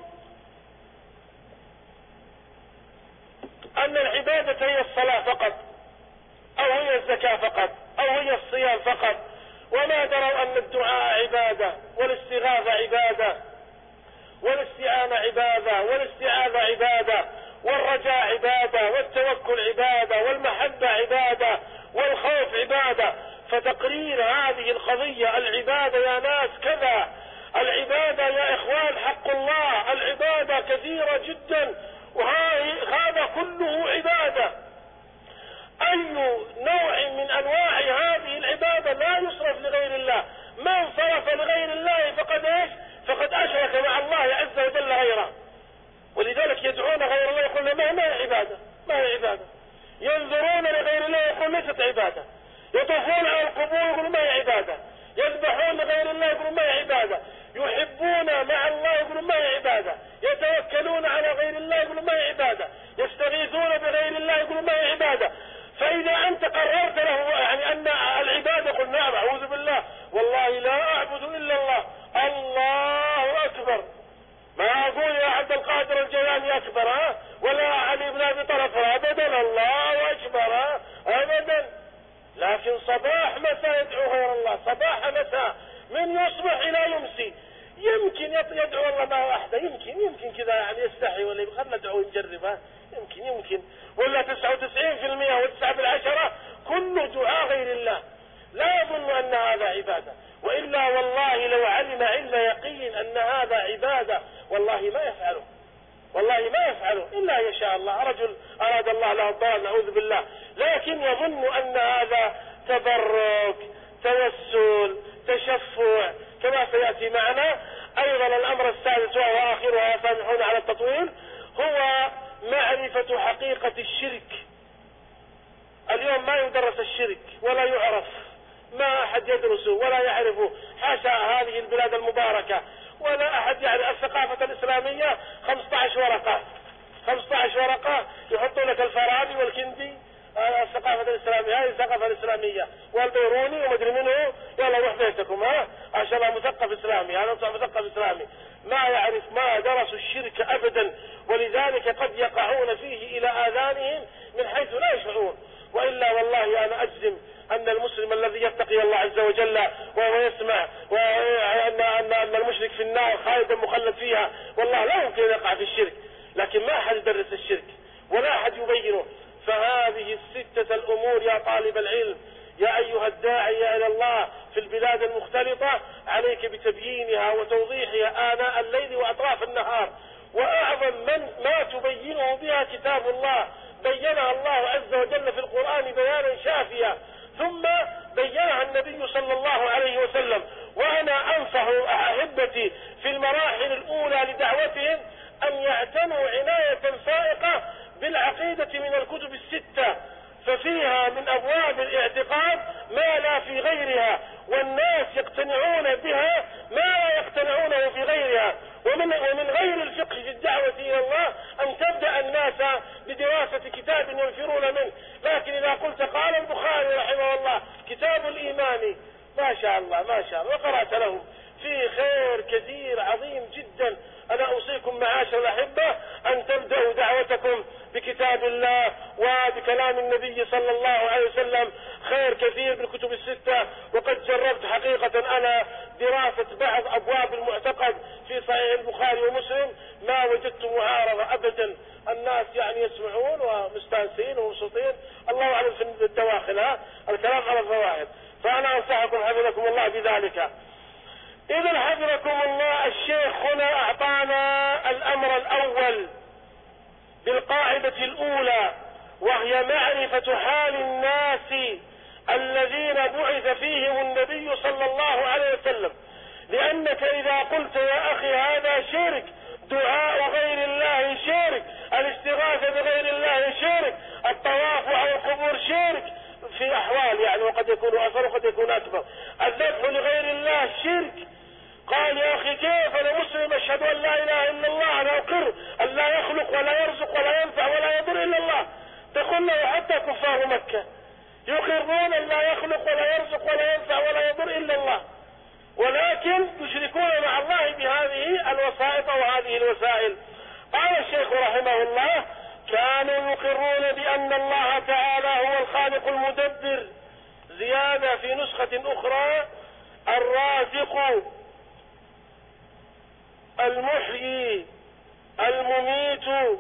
أن العبادة هي الصلاة فقط، أو هي الزكاة فقط، أو هي الصيام فقط، وما دروا أن الدعاء عبادة، والاستغاثة عبادة، والاستعانة عبادة، والاستعاذة عبادة، والرجاء عبادة، والتوكل عبادة، والمحبة عبادة، والخوف عبادة. فتقرير هذه القضية العبادة يا ناس كذا، العبادة يا إخوان حق الله، العبادة كثيرة جدا، وهذا كله عبادة. أي نوع من أنواع هذه العبادة لا يصرف لغير الله، من صرف لغير الله فقد إيش؟ فقد أشرك مع الله عز وجل غيره. ولذلك يدعون غير الله يقول ما ما هي عبادة، ما هي عبادة. ينظرون لغير الله يقول ليست عبادة. يطوفون على القبور يقول ما هي عبادة. يذبحون لغير الله يقول ما هي عبادة. يحبون مع الله يقول ما هي عبادة. يتوكلون على غير الله يقول ما هي عبادة. يستغيثون بغير الله يقول ما هي عبادة. فإذا أنت قررت له يعني أن العبادة قل نعم أعوذ بالله والله لا أعبد إلا الله، الله أكبر، ما أقول يا عبد القادر الجيلاني أكبر ها، ولا علي بن أبي طلب أبدا، الله أكبر ها أبدا. لكن صباح مساء يدعو غير الله، صباح مساء من يصبح إلى يمسي. يمكن يدعو الله ما واحدة، يمكن يمكن كذا يعني يستحي ولا خلنا ندعو نجرب ها، يمكن يمكن ولا تسعة وتسعين في المئة وتسعة بالعشرة كله دعاء غير الله. لا يظن أن هذا عبادة، وإلا والله لو علم علم يقين أن هذا عبادة والله ما يفعله، والله ما يفعله إلا يشاء الله. رجل أراد الله له الضلال نعوذ بالله، لكن يظن أن هذا تبرك توسل تشفع كما سيأتي معنا. أيضا الأمر السادس وهو آخرها سامحون على التطويل هو معرفة حقيقة الشرك. اليوم ما يدرس الشرك ولا يعرف، ما أحد يدرسه ولا يعرفه، حاشا هذه البلاد المباركة ولا أحد يعرف. الثقافة الإسلامية خمسة عشر ورقة، خمسة عشر ورقة يحطوا لك الفارابي والكندي. الثقافة الإسلامية هذه الثقافة الإسلامية والبيروني ومدري منه، يلا روح بيتكم ها عشان مثقف إسلامي، أنا مثقف إسلامي ما يعرف ما درسوا الشرك أبدا، ولذلك قد يقعون فيه إلى آذانهم من حيث لا يشعرون. وإلا والله أنا أجزم أن المسلم الذي يتقي الله عز وجل وهو يسمع وأن أن المشرك في النار خالدا مخلد فيها والله لا يمكن يقع في الشرك، لكن ما أحد يدرس الشرك ولا أحد يبينه. فهذه الستة الأمور يا طالب العلم يا أيها الداعي إلى الله في البلاد المختلطة عليك بتبيينها وتوضيحها آناء الليل وأطراف النهار. وأعظم من ما تبينه بها كتاب الله، بينها الله عز وجل في القرآن بيانا شافيا، ثم بينها النبي صلى الله عليه وسلم. وأنا أنصح أحبتي في المراحل الأولى لدعوتهم أن يعتنوا عناية فائقة بالعقيدة من الكتب الستة، ففيها من أبواب الاعتقاد ما لا في غيرها، والناس يقتنعون بها ما لا يقتنعونه في غيرها. ومن, ومن غير الفقه في الدعوة إلى الله أن تبدأ الناس بدراسة كتاب ينفرون منه. لكن إذا قلت قال البخاري رحمه الله كتاب الإيمان ما شاء الله ما عظيم جدا. أنا أوصيكم معاشر الأحبة أن تبدأوا دعوتكم بكتاب الله وبكلام النبي صلى الله عليه وسلم. خير كثير بالكتب الستة، وقد جربت حقيقة أنا دراسة بعض أبواب المعتقد في صحيح البخاري ومسلم، ما وجدت معارضة أبدا. الناس يعني يسمعون ومستانسين ومبسوطين، الله أعلم في الدواخل، ها الكلام على الظواهر. فأنا أنصحكم حفظكم الله بذلك. إذا حفظكم الله، الشيخ هنا أعطانا الأمر الأول بالقاعدة الأولى، وهي معرفة حال الناس الذين بعث فيهم النبي صلى الله عليه وسلم. لأنك إذا قلت يا أخي هذا شرك، دعاء غير الله شرك، الاستغاثة بغير الله شرك، الطواف على القبور شرك في أحوال يعني، وقد يكون أثر وقد يكون أكبر، الذبح لغير الله شرك. قال يا أخي كيف أنا مسلم أشهد أن لا إله إلا الله، أنا أقر أن لا يخلق ولا يرزق ولا ينفع ولا يضر إلا الله. تقول له حتى كفار مكة يقرون أن لا يخلق ولا يرزق ولا ينفع ولا يضر إلا الله، ولكن يشركون مع الله بهذه الوسائط وهذه الوسائل. قال الشيخ رحمه الله: كانوا يقرون بأن الله تعالى هو الخالق المدبر. زيادة في نسخة أخرى: الرازق المحيي المميت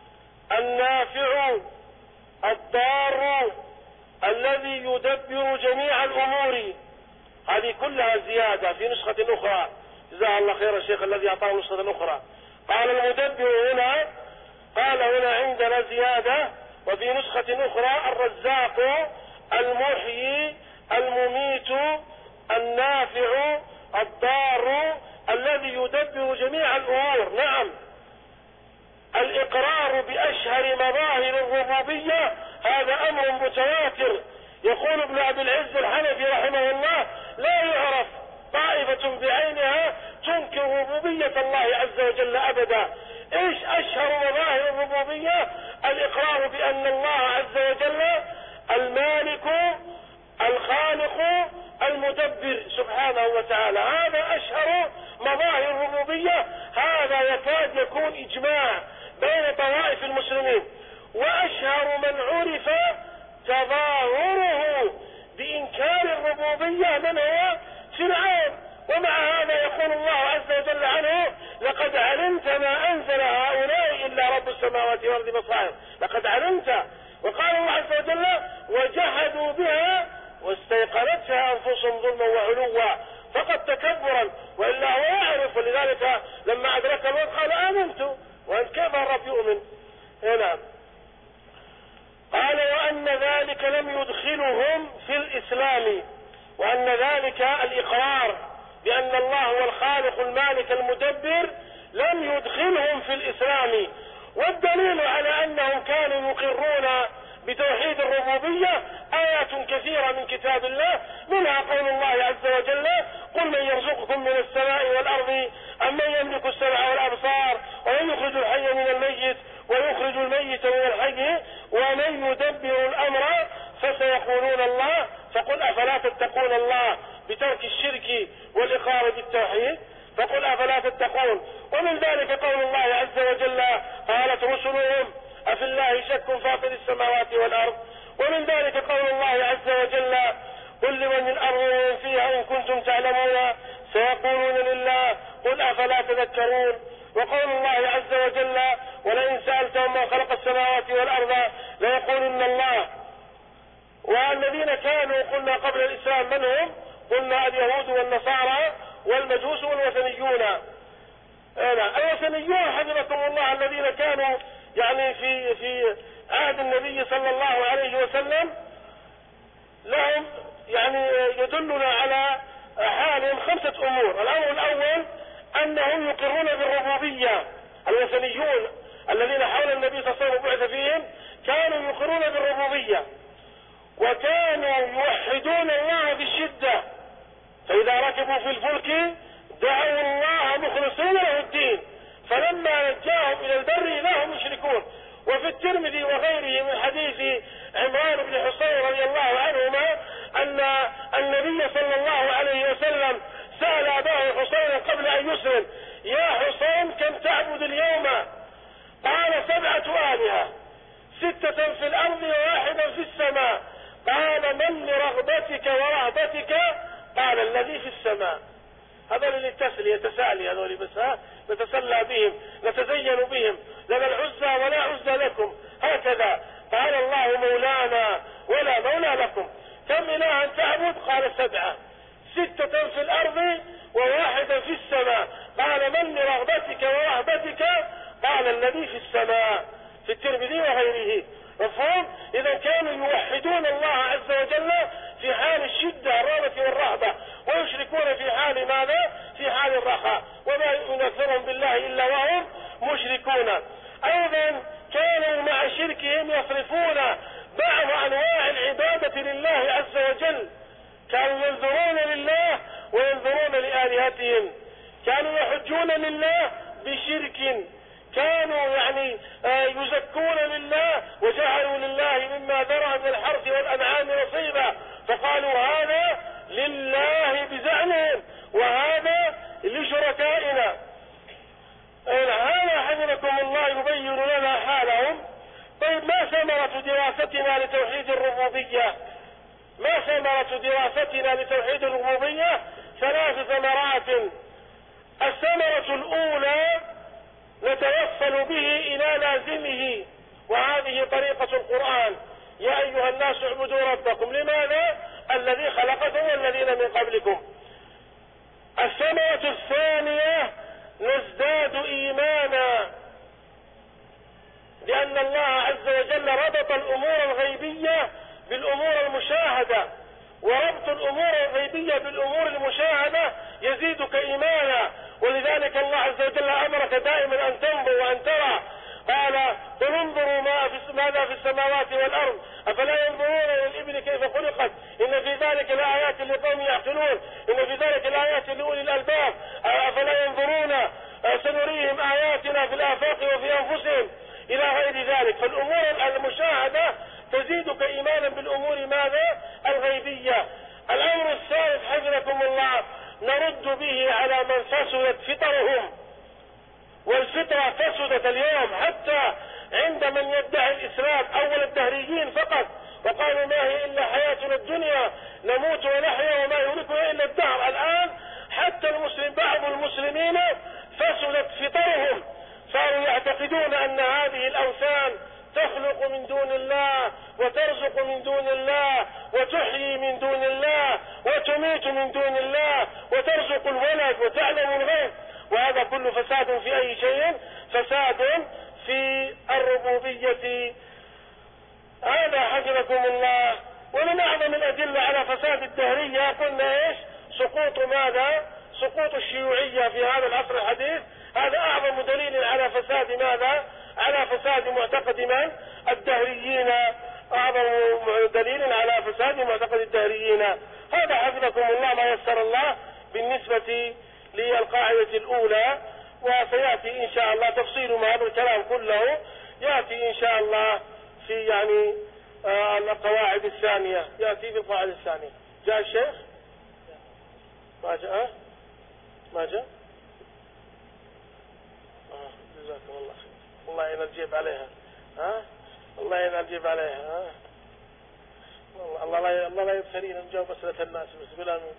النافع الضار الذي يدبر جميع الأمور. هذه كلها زيادة في نسخة أخرى. جزاه الله خير الشيخ الذي أعطاه نسخة أخرى. قال المدبر هنا، قال هنا عندنا زيادة، وفي نسخة أخرى: الرزاق المحيي المميت النافع الضار الذي يدبر جميع الأمور. نعم، الإقرار بأشهر مظاهر الربوبية هذا أمر متواتر. يقول ابن عبد العز الحنفي رحمه الله: لا يعرف طائفة بعينها تنكر ربوبية الله عز وجل أبدا. إيش أشهر مظاهر الربوبية؟ الإقرار بأن الله عز وجل المالك الخالق المدبر سبحانه وتعالى، هذا أشهر مظاهر الربوبية. هذا يكاد يكون إجماع بين طوائف المسلمين. وأشهر من عرف تظاهره بإنكار الربوبية من هو؟ فرعون. ومع هذا يقول الله عز وجل عنه: لقد علمت ما أنزل هؤلاء إلا رب السماوات والأرض بصائر. لقد علمت. وقال الله عز وجل: وجحدوا بها واستيقنتها أنفسهم ظلما وعلوا، فقد تكبرا، وإلا هو يعرف. ولذلك لما أدرك الموت قال آمنت، وأن كيف الرب يؤمن؟ هنا قال: وأن ذلك لم يدخلهم في الإسلام، وأن ذلك الإقرار بأن الله هو الخالق المالك المدبر لم يدخلهم في الإسلام. والدليل على أنهم كانوا يقرون بتوحيد الربوبية آيات كثيرة من كتاب الله، منها قول الله عز وجل: قل من يرزقكم من السماء والأرض أم من يملك السمع والأبصار ومن يخرج الحي من الميت ويخرج الميت من الحي ومن يدبر الأمر فسيقولون الله فقل أفلا تتقون الله بترك الشرك والإقرار بالتوحيد. فقل أفلا تتقون. ومن ذلك قول الله عز وجل: قالت رسلهم أفي الله شك فاطر السماوات والأرض. ومن ذلك قول الله عز وجل: قل لمن الأرض ومن فيها إن كنتم تعلمون سيقولون لله قل أفلا تذكرون. وقول الله عز وجل: ولئن سألتهم من خلق السماوات والأرض ليقولن الله. والذين كانوا قلنا قبل الإسلام من هم؟ قلنا اليهود والنصارى والمجوس والوثنيون. الوثنيون حفظكم الله الذين كانوا يعني في في عهد النبي صلى الله عليه وسلم، لهم يعني يدلنا على حالهم خمسة أمور. الأمر الأول أنهم يقرون بالربوبية. الوثنيون الذين حول النبي صلى الله عليه وسلم بعث فيهم كانوا يقرون بالربوبية، وكانوا يوحدون الله بالشدة، فإذا ركبوا في الفلك دعوا الله مخلصين له الدين، فلما نجاهم إلى البر إذا هم يشركون. وفي الترمذي وغيره من حديث عمران بن حصين رضي الله عنهما أن النبي صلى الله عليه وسلم سأل أباه حصين قبل أن يسلم: يا حسين كم تعبد اليوم؟ قال سبعة آلهة، ستة في الأرض وواحدا في السماء. قال من لرغبتك ورهبتك؟ قال الذي في السماء. هذول للتسلية يتسالي، هذول بس ها نتسلى بهم نتزين بهم، لنا العزى ولا عزى لكم، هكذا قال الله مولانا ولا مولى لكم. كم إلها تعبد؟ قال سبعة، ستة في الأرض وواحدا في السماء. قال من لرغبتك ورهبتك؟ قال الذي في السماء، في الترمذي وغيره. مفهوم؟ إذا كانوا يوحدون الله عز وجل في حال الشدة الرغبة والرهبة، ويشركون في حال ماذا؟ في حال الرخاء، وما يؤمن أكثرهم بالله إلا وهم مشركون. أيضا كانوا مع شركهم يصرفون بعض أنواع العبادة لله عز وجل، كانوا ينذرون لله وينذرون لآلهتهم، كانوا يحجون لله بشرك، كانوا يعني يزكون لله وجعلوا لله مما ذرأ من الحرث والأنعام نصيبا، فقالوا هذا لله بزعمهم وهذا لشركائنا. هذا حفظكم الله يبين لنا حالهم. طيب ما ثمرة دراستنا لتوحيد الربوبية؟ ما ثمرة دراستنا لتوحيد الربوبية؟ ثلاث ثمرات. الثمرة الأولى نتوصل به إلى لازمه، وهذه طريقة القرآن: يا أيها الناس اعبدوا ربكم. لماذا؟ الذي خلقكم والذين من قبلكم. الثمرة الثانية نزداد إيمانا، لأن الله عز وجل ربط الأمور الغيبية بالأمور المشاهدة، وربط الأمور الغيبية بالأمور المشاهدة يزيدك إيمانا. ولذلك الله عز وجل أمرك دائما أن تنظر وأن ترى. قال قل انظروا ما في ماذا في السماوات والأرض أفلا ينظرون إلى الإبل كيف خلقت إن في ذلك لآيات لقوم يعقلون إن في ذلك لآيات لأولي الألباب أفلا ينظرون سنريهم آياتنا في الآفاق وفي أنفسهم إلى غير ذلك. فالأمور المشاهدة تزيدك إيمانا بالأمور ماذا؟ الغيبية. الأمر الثالث حفظكم الله نرد به على من فسدت فطرهم، والفطرة فسدت اليوم حتى عند من يدعي الإسلام، أول الدهريين فقط، وقالوا ما هي إلا حياتنا الدنيا نموت ونحيا وما يهلكنا إلا الدهر. الآن حتى المسلم بعض المسلمين فسدت فطرهم، صاروا يعتقدون أن هذه الأوثان تخلق من دون الله وترزق من دون الله وتحيي من دون الله وتميت من دون الله وترزق الولد وتعلم الغيب، وهذا كله فساد في أي شيء؟ فساد في الربوبية. هذا حفظكم الله. ومن أعظم الأدلة على فساد الدهرية قلنا إيش؟ سقوط ماذا؟ سقوط الشيوعية في هذا العصر الحديث. هذا أعظم دليل على فساد ماذا؟ على فساد معتقد من؟ الدهريين. أعظم دليل على فساد معتقد الدهريين. هذا حفظكم الله ما يسر الله بالنسبة للقاعدة الأولى، وسيأتي إن شاء الله تفصيل ما هذا الكلام كله يأتي إن شاء الله في يعني آه القواعد الثانية، يأتي في القواعد الثانية. جاء الشيخ؟ ما جاء؟ ما جاء؟ آه جزاكم الله خير. الله ينجيب عليها. ها؟ الله ينجيب عليها. ها؟ الله لا الله لا يبتلينا نجاوب أسئلة الناس بس بلا من.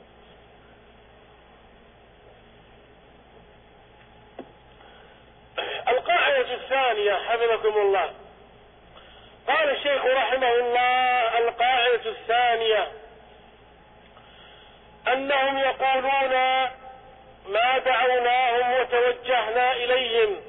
القاعدة الثانية حفظكم الله، قال الشيخ رحمه الله: القاعدة الثانية أنهم يقولون ما دعوناهم وتوجهنا إليهم.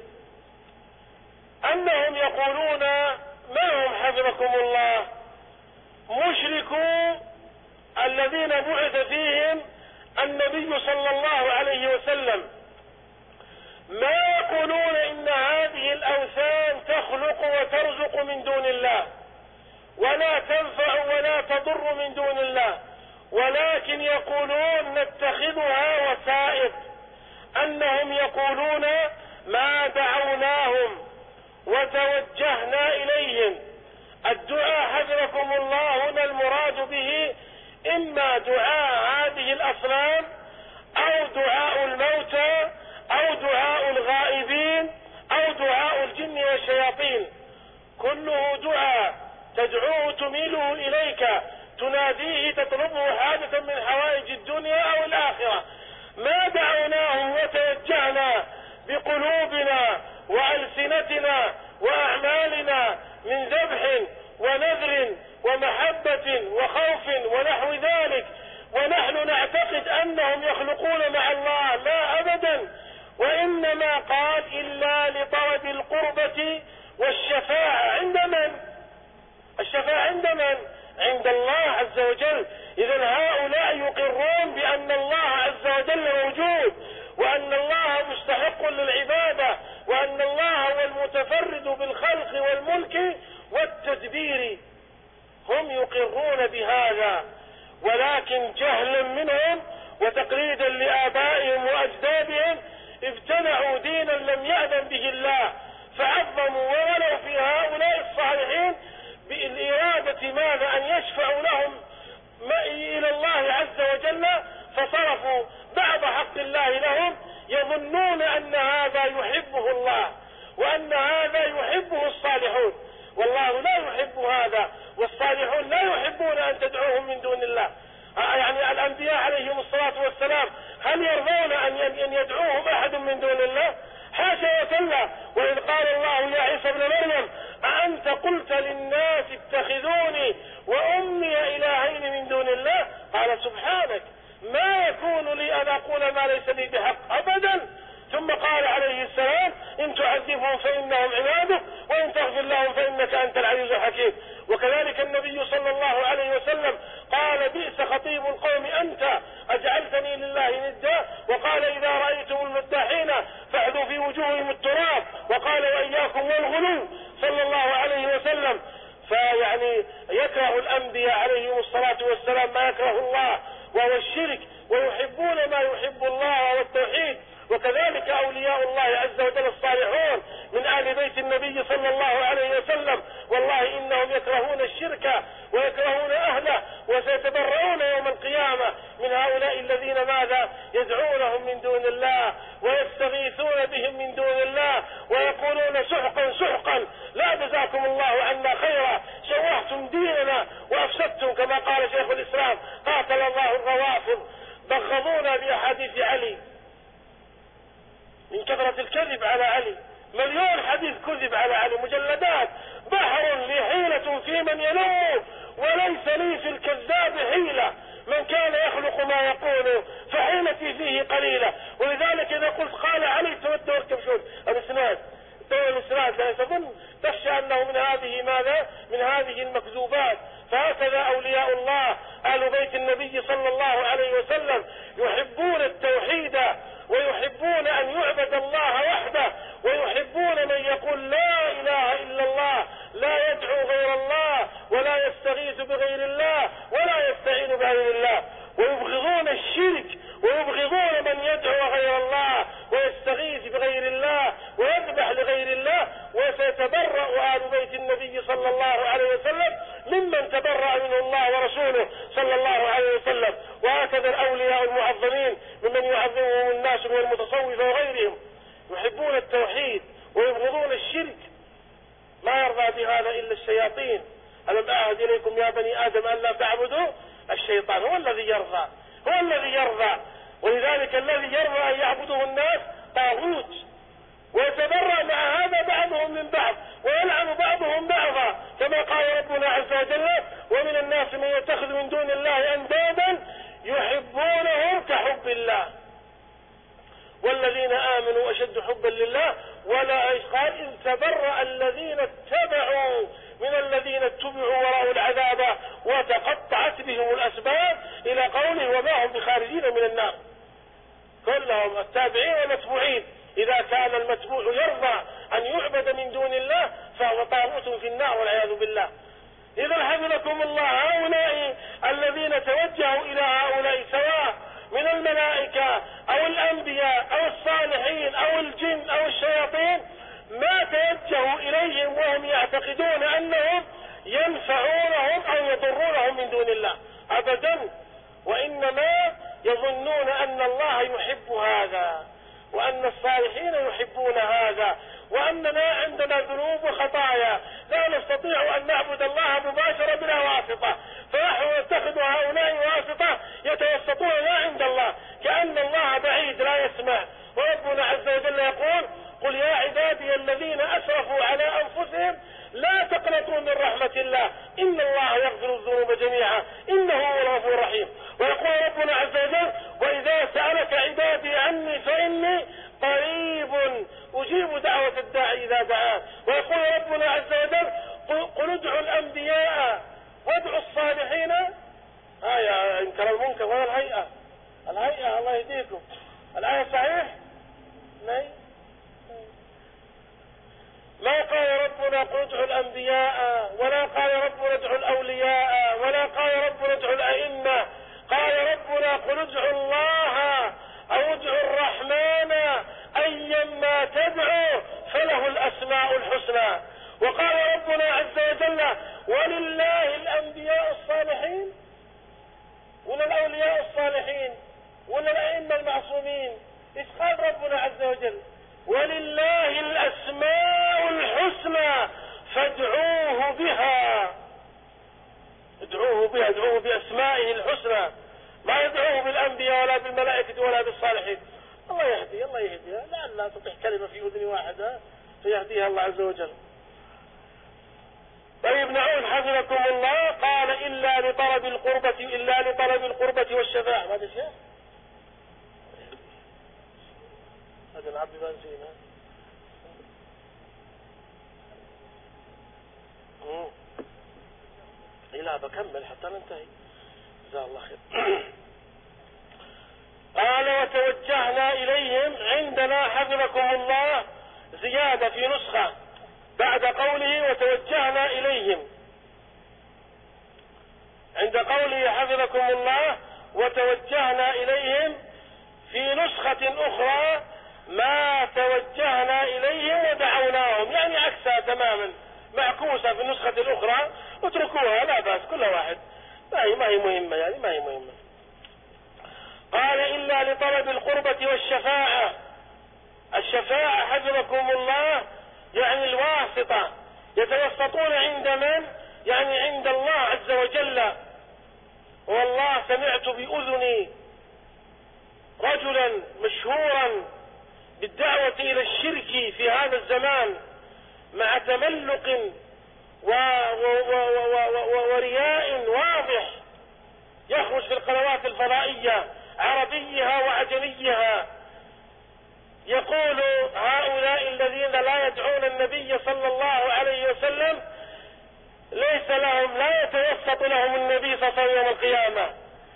أنهم يقولون ما هم حفظكم الله؟ مشركوا الذين بعث فيهم النبي صلى الله عليه وسلم، ما يقولون إن هذه الأوثان تخلق وترزق من دون الله ولا تنفع ولا تضر من دون الله، ولكن يقولون نتخذها وسائط. أنهم يقولون ما دعوناهم وتوجهنا إليهم. الدعاء حفظكم الله هنا المراد به إما دعاء هذه الأصنام أو دعاء الموتى أو دعاء كله دعاء تدعوه تميله إليك، تناديه تطلبه حاجة من حوائج الدنيا أو الآخرة. ما دعوناه وتوجهنا بقلوبنا وألسنتنا وأعمالنا من ذبح ونذر ومحبة وخوف ونحو ذلك ونحن نعتقد أنهم يخلقون مع الله، لا أبدا، وإنما قال إلا لطلب القربة والشفاعة. عند من؟ الشفاعة عند من؟ عند الله عز وجل. إذن هؤلاء يقرون بأن الله عز وجل موجود، وأن الله مستحق للعبادة، وأن الله هو المتفرد بالخلق والملك والتدبير. هم يقرون بهذا، ولكن جهلا منهم وتقليدا لآبائهم وأجدادهم ابتدعوا دينا لم يأذن به الله، فعظموا وولوا في هؤلاء الصالحين بالإرادة ماذا؟ أن يشفعوا لهم إلى الله عز وجل، فصرفوا بعض حق الله لهم، يظنون أن هذا يحبه الله وأن هذا يحبه الصالحون، والله لا يحب هذا، والصالحون لا يحبون أن تدعوهم من دون الله. يعني الأنبياء عليهم الصلاة والسلام هل يرضون أن يدعوهم أحد من دون الله؟ حاشا وكلا. وإذ قال الله يا عيسى ابن مريم أأنت قلت للناس اتخذوني وأمي إلهين من دون الله؟ قال سبحانك ما يكون لي أن أقول ما ليس لي بحق أبدا. ثم قال عليه السلام إن تعذبهم فإنهم عبادك وإن تغفر لهم فإنك أنت العزيز الحكيم. وكذلك النبي صلى الله عليه وسلم قال بئس خطيب القوم أنت أجعلتني لله ندا، وقال إذا رأيتم المداحين فاعدوا في وجوههم التراب، وقال وإياكم والغلو صلى الله عليه وسلم. فيعني يكره الأنبياء عليهم الصلاة والسلام ما يكره الله وهو الشرك، ويحبون ما يحب الله والتوحيد. وكذلك أولياء الله عز وجل الصالحون من آل بيت النبي صلى الله عليه وسلم، والله إنهم يكرهون الشرك ويكرهون أهله، وسيتبرؤون يوم القيامة من هؤلاء الذين ماذا؟ يدعونهم من دون الله ويستغيثون بهم من دون الله ويقولون سحقا سحقا لا جزاكم الله عنا خيرا، شوهتم ديننا وأفسدتم، كما قال شيخ الإسلام قاتل الله الروافض بغضونا بأحاديث علي من كثرة الكذب على علي، مليون حديث كذب على علي، مجلدات، بحر لي حيلة في من يلوم وليس لي في الكذاب حيلة، من كان يخلق ما يقول فحيلتي فيه قليلة. ولذلك إذا قلت قال علي تودوا الكبشون الإسناد دور الإسناد لا تظن تخشى أنه من هذه ماذا؟ من هذه المكذوبات. فهكذا أولياء الله آل بيت النبي صلى الله عليه وسلم يحبون التوحيد ويحبون أن يعبد الله وحده، ويحبون من يقول لا إله إلا الله، لا يدعو غير الله ولا يستغيث بغير الله ولا يستعين بغير الله، ويبغضون الشرك ويبغضون من يدعو غير الله ويستغيث بغير الله ويذبح لغير الله. وسيتبرأ آل بيت النبي صلى الله عليه وسلم ممن تبرأ منه الله ورسوله صلى الله عليه وسلم. وهكذا الأولياء المعظمين ممن يعظمهم الناس من المتصوفة وغيرهم يحبون التوحيد ويبغضون الشرك، ما يرضى بهذا إلا الشياطين. ألم أعهد إليكم يا بني آدم أن لا تعبدوا الشيطان، هو الذي يرضى، هو الذي يرضى. ولذلك الذي يرضى أن يعبده الناس طاغوت، ويتبرأ مع هذا بعضهم من بعض ويلعن بعضهم بعضا، كما قال ربنا عز وجل ومن الناس من يتخذ من دون الله أندادا يحبونهم كحب الله والذين آمنوا أشد حبا لله. ولا قال إذ تبرأ الذين اتبعوا من الذين اتبعوا ورأوا العذاب وتقطعت بهم الأسباب إلى قوله وما هم بخارجين من النار. كلهم التابعين والمتبوعين، إذا كان المتبوع يرضى أن يعبد من دون الله فهو طاغوت في النار والعياذ بالله. إذا حفظكم الله هؤلاء الذين توجهوا إلى هؤلاء سواء من الملائكة أو الأنبياء أو الصالحين أو الجن أو الشياطين ما توجهوا إليهم وهم يعتقدون أنهم ينفعونهم أو يضرونهم من دون الله أبدا، وإنما يظنون أن الله يحب هذا وأن الصالحين يحبون هذا، وأننا عندنا ذنوب وخطايا لا لا نستطيع أن نعبد الله مباشرة بلا واسطة، فنحن نتخذ هؤلاء واسطة يتوسطون عند الله، كأن الله بعيد لا يسمع. وربنا عز وجل يقول: قل يا عبادي الذين أسرفوا على أنفسهم لا تقنطوا من رحمة الله إن الله يغفر الذنوب جميعا إنه هو الغفور الرحيم. ويقول ربنا عز وجل: وإذا سألك عبادي عني فإني قريب أجيب دعوة الداعي إذا دعان. ويقول ربنا عز وجل: قل ادعوا الأنبياء وادعوا الصالحين. آية إنكر المنكر ولا الهيئة؟ الهيئة الله يهديكم. الآية صحيح؟ نعم. ما قال ربنا قل ادعوا الأنبياء، ولا قال ربنا ادعوا الأولياء، ولا قال ربنا ادعوا الأئمة. قال ربنا قل ادعوا الله أو ادعوا الرحمن أيما تدعوا فله الأسماء الحسنى. وقال ربنا عز وجل: ولله الأنبياء الصالحين، ولا الأولياء الصالحين، ولا الأئمة المعصومين. إيش قال ربنا عز وجل؟ ولله الأسماء الحسنى فادعوه بها. ادعوه بها، ادعوه بأسمائه الحسنى، ما يدعوه بالأنبياء ولا بالملائكة ولا بالصالحين. الله يهدي، الله يهدي، لعل لا تطيح كلمة في أذن واحدة فيهديها الله عز وجل. طيب نعود حفظكم الله. قال: إلا لطلب القربة، إلا لطلب القربة والشفاعة. هذا شيء هذا العبد بنزين. لا بكمل حتى ننتهي. جزاه الله خير. قال: وتوجهنا إليهم. عندنا حفظكم الله زيادة في نسخة بعد قوله وتوجهنا إليهم، عند قوله حفظكم الله وتوجهنا إليهم، في نسخة أخرى ما توجهنا إليهم ودعوناهم، يعني عكسها تماما، معكوسة في النسخة الأخرى. اتركوها لا بأس، كل واحد ما هي ما هي مهمة، يعني ما هي مهمة. قال: إلا لطلب القربة والشفاعة. الشفاعة حفظكم الله يعني الواسطة، يتوسطون عند من؟ يعني عند الله عز وجل. والله سمعت بأذني رجلا مشهورا بالدعوة إلى الشرك في هذا الزمان مع تملق و... و... و... و... ورياء واضح، يخرج في القنوات الفضائية عربيها وعجميها، يقول: هؤلاء الذين لا يدعون النبي صلى الله عليه وسلم ليس لهم، لا يتوسط لهم النبي صلى الله عليه وسلم يوم القيامة.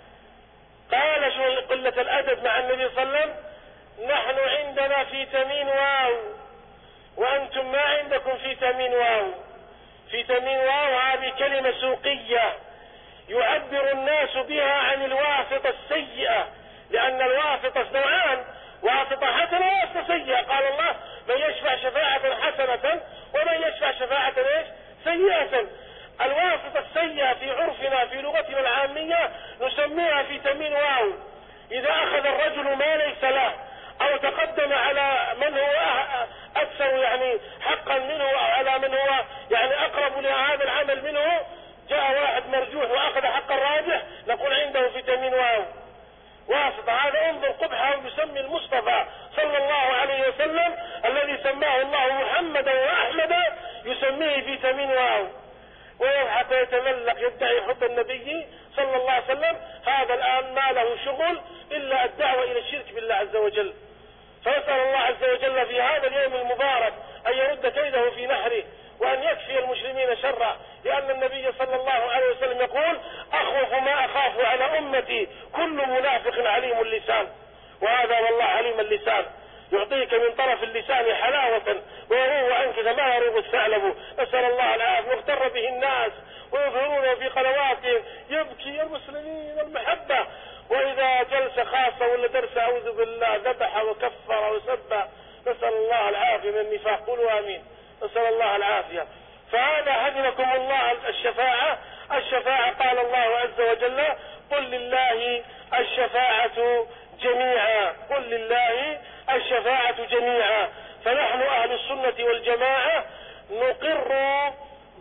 قال: شو قلة الأدب مع النبي صلى الله عليه وسلم؟ نحن عندنا في تمين واو وأنتم ما عندكم في تمين واو. في تمين واو هذه كلمة سوقية يعبر الناس بها عن الواسطة السيئة، لأن الواسطة نوعان: واسطة حسنة وواسطة سيئة. قال الله: من يشفع شفاعة حسنة ومن يشفع شفاعة ايش؟ سيئة. الواسطة السيئة في عرفنا في لغتنا العامية نسميها في تمين واو. إذا أخذ الرجل ما ليس له أو تقدم على من هو أكثر يعني حقا منه أو على من هو يعني أقرب لهذا العمل منه، جاء واحد مرجوح وأخذ حق الراجح، نقول عنده في تمين واو واسطة. هذا انظر قبحه يسمي المصطفى صلى الله عليه وسلم الذي سماه الله محمدا وأحمدا يسميه في تمين واو، ويضحك ويتملق يدعي حب النبي صلى الله عليه وسلم. هذا الآن ما له شغل إلا الدعوة إلى الشرك بالله عز وجل. فنسأل الله عز وجل في هذا اليوم المبارك أن يرد كيده في نحره وأن يكفي المسلمين شره، لأن النبي صلى الله عليه وسلم يقول: أخوف ما أخاف على أمتي كل منافق عليم اللسان. وهذا والله عليم اللسان، يعطيك من طرف اللسان حلاوة ويروغ عنك كما يروغ الثعلب. نسأل الله العافية. واغتر به الناس ويظهرونه في قنواتهم يبكي المسلمين المحبة، وإذا جلس خاصة ولا درس أعوذ بالله ذبح وكفر وسب. نسأل الله العافية من النفاق. قولوا آمين. نسأل الله العافية. فهذا حفظكم الله الشفاعة. الشفاعة قال الله عز وجل: قل لله الشفاعة جميعا، قل لله الشفاعة جميعا. فنحن أهل السنة والجماعة نقر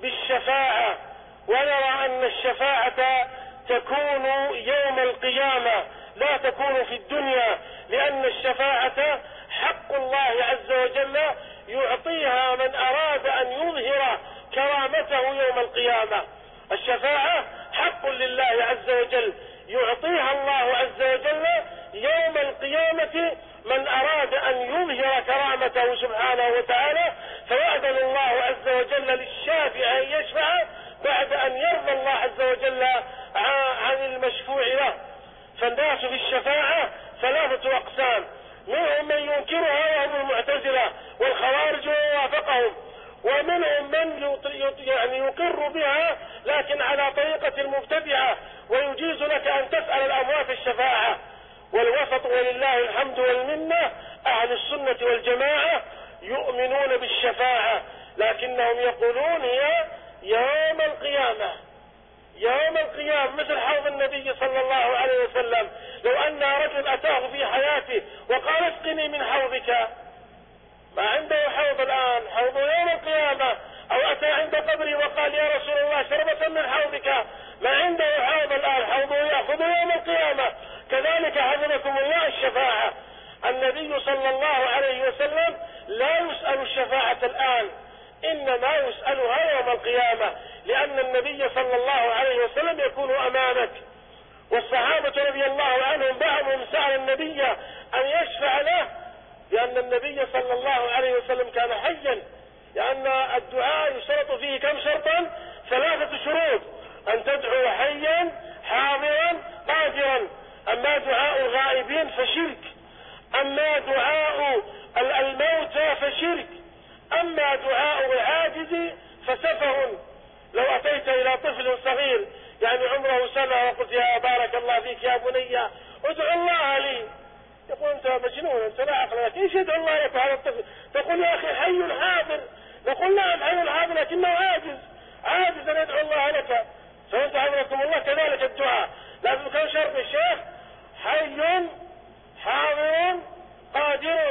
بالشفاعة، ونرى أن الشفاعة تكون يوم القيامة لا تكون في الدنيا، لأن الشفاعة حق الله عز وجل يعطيها من أراد أن يظهر كرامته يوم القيامة. الشفاعة حق لله عز وجل يعطيها الله عز وجل يوم القيامة من أراد أن يظهر كرامته سبحانه وتعالى، فيأذن الله عز وجل للشافع أن يشفع بعد أن يرضى الله عز وجل عن المشفوع له. فالناس في الشفاعة ثلاثة أقسام، منهم من ينكرها وهم المعتزلة والخوارج ووافقهم، ومنهم من يعني يقر بها لكن على طريقة المبتدعة ويجيز لك أن تسأل الأموات الشفاعة. والوسط ولله الحمد والمنة أهل السنة والجماعة يؤمنون بالشفاعة، لكنهم يقولون هي يوم القيامة. يوم القيامة مثل حوض النبي صلى الله عليه وسلم، لو أن رجل أتاه في حياته وقال اسقني من حوضك، ما عنده حوض الآن، حوض يوم القيامة. أو أتى عند قبري وقال يا رسول الله شربة من حوضك، ما عنده حوض الآن، حوضه يأخذ يوم القيامة. كذلك حفظكم الله الشفاعة، النبي صلى الله عليه وسلم لا يسأل الشفاعة الآن، إنما يسألها يوم القيامة، لأن النبي صلى الله عليه وسلم يكون أمامك. والصحابة رضي الله عنهم بعضهم سأل النبي أن يشفع له، لأن النبي صلى الله عليه وسلم كان حيا، لأن الدعاء يشترط فيه كم شرطا؟ ثلاثة شروط: أن تدعو حيا حاضرا قادرا. أما دعاء الغائبين فشرك، أما دعاء الموتى فشرك، أما دعاء العاجز فسفه. لو أتيت إلى طفل صغير يعني عمره سنة وقلت يا بارك الله فيك يا بني ادعو الله لي، يقول أنت مجنون، أنت لا عقل لك، إيش ادعو الله لك هذا الطفل؟ تقول يا أخي حي حاضر، نقول نعم حي حاضر لكنه عاجز، عاجز أن يدعو الله لك. فأنت حفظكم الله كذلك الدعاء لازم كان شرط الشيخ حي حاضر قادر.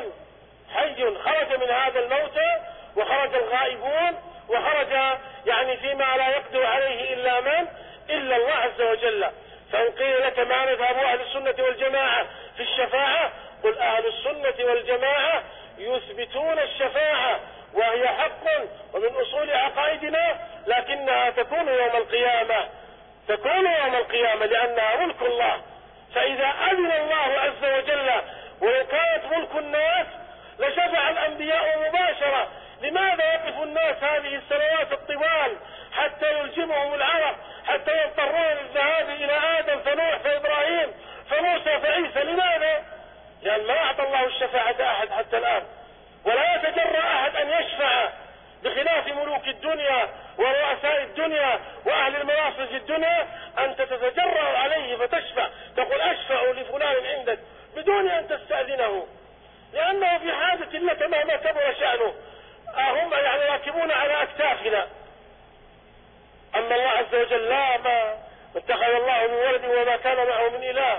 حي خرج من هذا الموتى وخرج الغائبون وخرج يعني فيما لا يقدر عليه إلا من؟ إلا الله عز وجل. فإن قيل لك ما مذهب أهل السنة والجماعة في الشفاعة، قل أهل السنة والجماعة يثبتون الشفاعة وهي حق ومن أصول عقائدنا، لكنها تكون يوم القيامة، تكون يوم القيامة لأنها ملك الله. فإذا أذن الله عز وجل ولو كانت ملك الناس لشفع الأنبياء مباشرة. لماذا يقف الناس هذه السنوات الطوال حتى يلجمهم العرق، حتى يضطرون للذهاب إلى آدم فنوح فإبراهيم فموسى فعيسى؟ لماذا؟ لأن ما أعطى الله الشفاعة أحد حتى الآن، ولا يتجرأ أحد أن يشفع، بخلاف ملوك الدنيا ورؤساء الدنيا وأهل المناصب في الدنيا، أنت تتجرأ عليه فتشفع، تقول أشفع لفلان عندك بدون أن تستأذنه، لأنه في حاجة لك مهما كبر شأنه. هم يعني راكبون على أكتافنا. أما الله عز وجل لا، ما اتخذ الله من ولد وما كان معه من إله.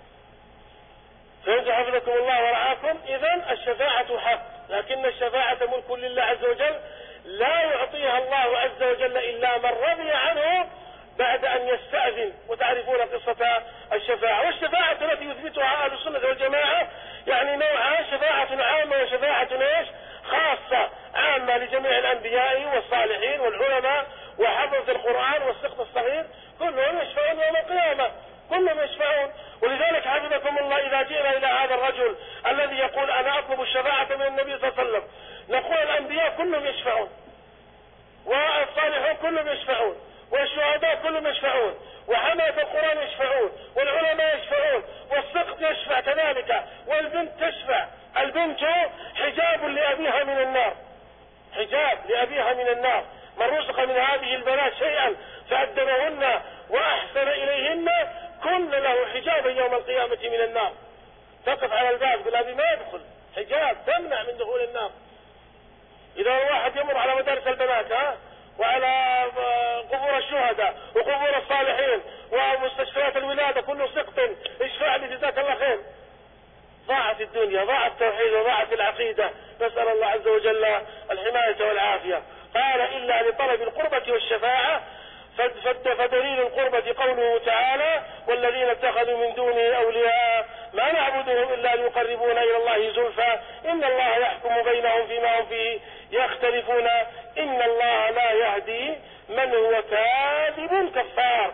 فإن حفظكم الله ورعاكم، إذن الشفاعة حق، لكن الشفاعة ملك لله عز وجل، لا يعطيها الله عز وجل إلا من رضي عنه بعد أن يستأذن. وتعرفون قصة الشفاعة. والشفاعة التي يثبتها أهل السنة والجماعة يعني نوعان: شفاعة عامة وشفاعة ايش؟ خاصة. عامة لجميع الأنبياء والصالحين والعلماء وحفظ القرآن والسقط الصغير، كلهم يشفعون يوم القيامة، كلهم يشفعون. ولذلك حفظكم الله إذا جئنا إلى هذا الرجل الذي يقول أنا أطلب الشفاعة من النبي صلى الله عليه وسلم، نقول الأنبياء كلهم يشفعون، والصالحون كلهم يشفعون، والشهداء كلهم يشفعون، وحملة القرآن يشفعون، والعلماء يشفعون، والسقط يشفع كذلك، والبنت تشفع. البنت حجاب لأبيها من النار، حجاب لأبيها من النار. من رزق من هذه البنات شيئا فأدبهن وأحسن إليهن كن له حجابا يوم القيامة من النار. تقف على الباب تقول أبي ما يدخل، حجاب تمنع من دخول النار. إذا الواحد يمر على مدارس البنات ها وعلى قبور الشهداء وقبور الصالحين ومستشفيات الولادة كله سقط، اشفع لي جزاك الله خير. ضاعت الدنيا، ضاع التوحيد وضاعت العقيدة. نسأل الله عز وجل الحماية والعافية. قال إلا لطلب القربة والشفاعة. فدليل القربة قوله تعالى والذين اتخذوا من دونه أولياء ما نعبدهم إلا ليقربونا إلى الله زلفى إن الله يحكم بينهم فيما هم فيه يختلفون إن الله لا يهدي من هو كاذب كفار.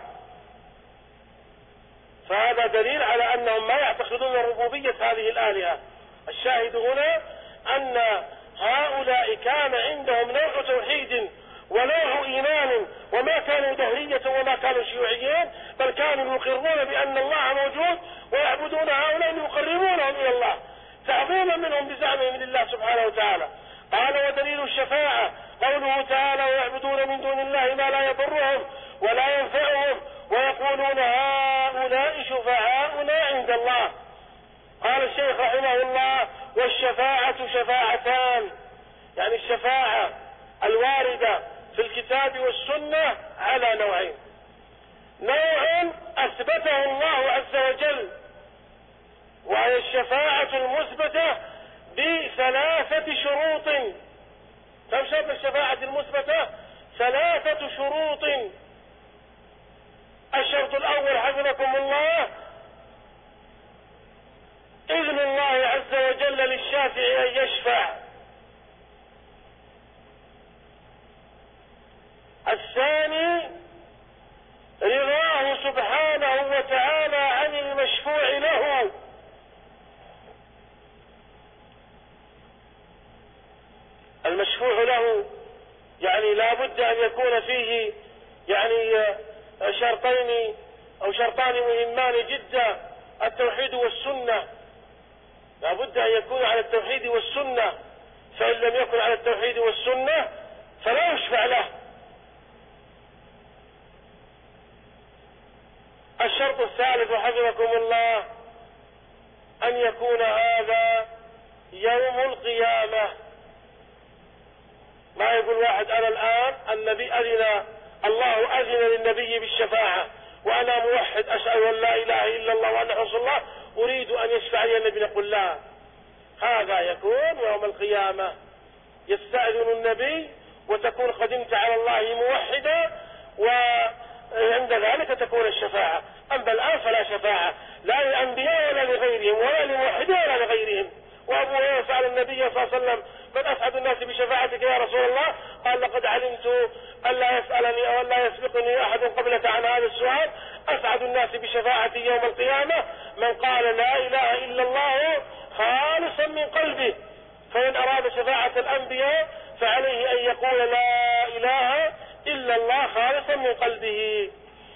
فهذا دليل على أنهم ما يعتقدون ربوبية هذه الآلهة. الشاهد هنا أن هؤلاء كان عندهم نوع توحيد ونوع إيمان، وما كانوا دهرية وما كانوا شيوعيين، بل كانوا يقرون بأن الله موجود ويعبدون هؤلاء ليقربونهم إلى الله تعظيما منهم بزعمهم لله سبحانه وتعالى. قال ودليل الشفاعة قوله تعالى ويعبدون من دون الله ما لا يضرهم ولا ينفعهم ويقولون هؤلاء شفعاؤنا عند الله. قال الشيخ رحمه الله والشفاعة شفاعتان، يعني الشفاعة الواردة في الكتاب والسنة على نوعين. نوع أثبته الله عز وجل وهي الشفاعة المثبتة بثلاثة شروط. كم شرط الشفاعة المثبتة؟ ثلاثة شروط. الشرط الأول حفظكم الله إذن الله عز وجل للشافع أن يشفع. الثاني رضاه سبحانه وتعالى عن المشفوع له. المشفوع له يعني لا بد أن يكون فيه يعني شرطين أو شرطان مهمان جدا، التوحيد والسنة. لا بد أن يكون على التوحيد والسنة، فإن لم يكن على التوحيد والسنة فلا يشفع له. الشرط الثالث حفظكم الله أن يكون هذا يوم القيامة. ما يقول واحد أنا الآن النبي أذن الله أذن للنبي بالشفاعة وأنا موحد أشهد أن لا إله إلا الله وأن رسول الله أريد أن يشفع لي النبي، نقول لا، هذا يكون يوم القيامة يستأذن النبي وتكون قدمت على الله موحدا وعند ذلك تكون الشفاعة. أما الآن فلا شفاعة لا للأنبياء ولا لغيرهم ولا لموحدين ولا لغيرهم. وأبو هريرة سأل النبي صلى الله عليه وسلم من أسعد الناس بشفاعتك يا رسول الله؟ قال لقد علمت ألا يسألني أو ألا يسبقني أحد قبلك عن هذا السؤال. أسعد الناس بشفاعتي يوم القيامة من قال لا إله إلا الله خالصا من قلبه. فإن أراد شفاعة الأنبياء فعليه أن يقول لا إله إلا الله خالصا من قلبه.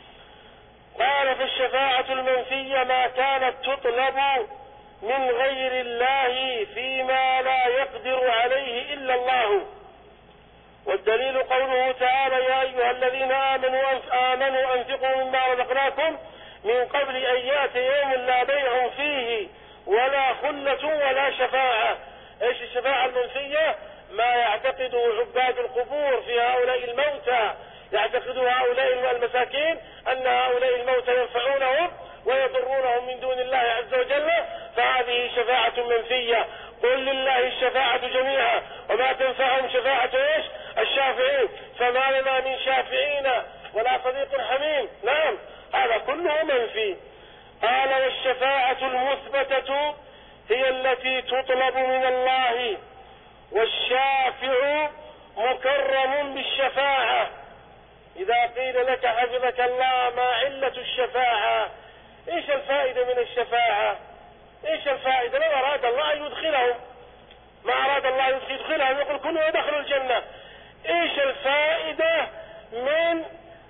قال فالشفاعة المنفية ما كانت تطلب من غير الله فيما لا يقدر عليه إلا الله. والدليل قوله تعالى يا أيها الذين آمنوا آمنوا أنفقوا مما رزقناكم من قبل أن يأتي يوم لا بيع فيه ولا خلة ولا شفاعة. ايش الشفاعة المنفية؟ ما يعتقده عباد القبور في هؤلاء الموتى، يعتقد هؤلاء المساكين أن هؤلاء الموتى ينفعونهم ويضرونهم من دون الله عز وجل، فهذه شفاعة منفية. قل لله الشفاعة جميعا وما تنفعهم شفاعة ايش؟ الشافعين، فما لنا من شافعين ولا صديق حميم. نعم هذا كله منفي. قال والشفاعة المثبتة هي التي تطلب من الله، والشافع مكرم بالشفاعة. إذا قيل لك حفظك الله ما علة الشفاعة، إيش الفائدة من الشفاعة؟ إيش الفائدة؟ لو أراد الله أن يدخلهم، ما أراد الله أن يدخلهم يقول كلوا يدخلوا الجنة. إيش الفائدة من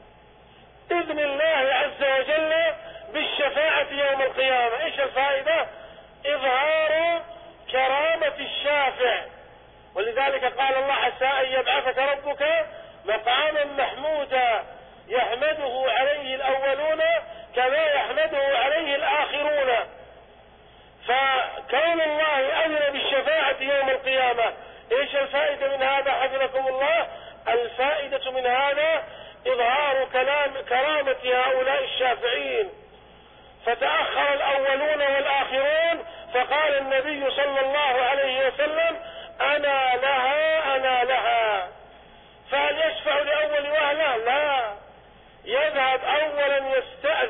إذن الله عز وجل بالشفاعة يوم القيامة؟ إيش الفائدة؟ إظهار كرامة الشافع. ولذلك قال الله عسى أن يبعثك ربك مقاما محمودا يحمده عليه الأولون كما يحمده عليه الآخرون. فكون الله أذن بالشفاعة يوم القيامة، إيش الفائدة من هذا حفظكم الله؟ الفائدة من هذا إظهار كلام كرامة هؤلاء الشافعين. فتأخر الأولون والآخرون فقال النبي صلى الله عليه وسلم أنا لها أنا لها.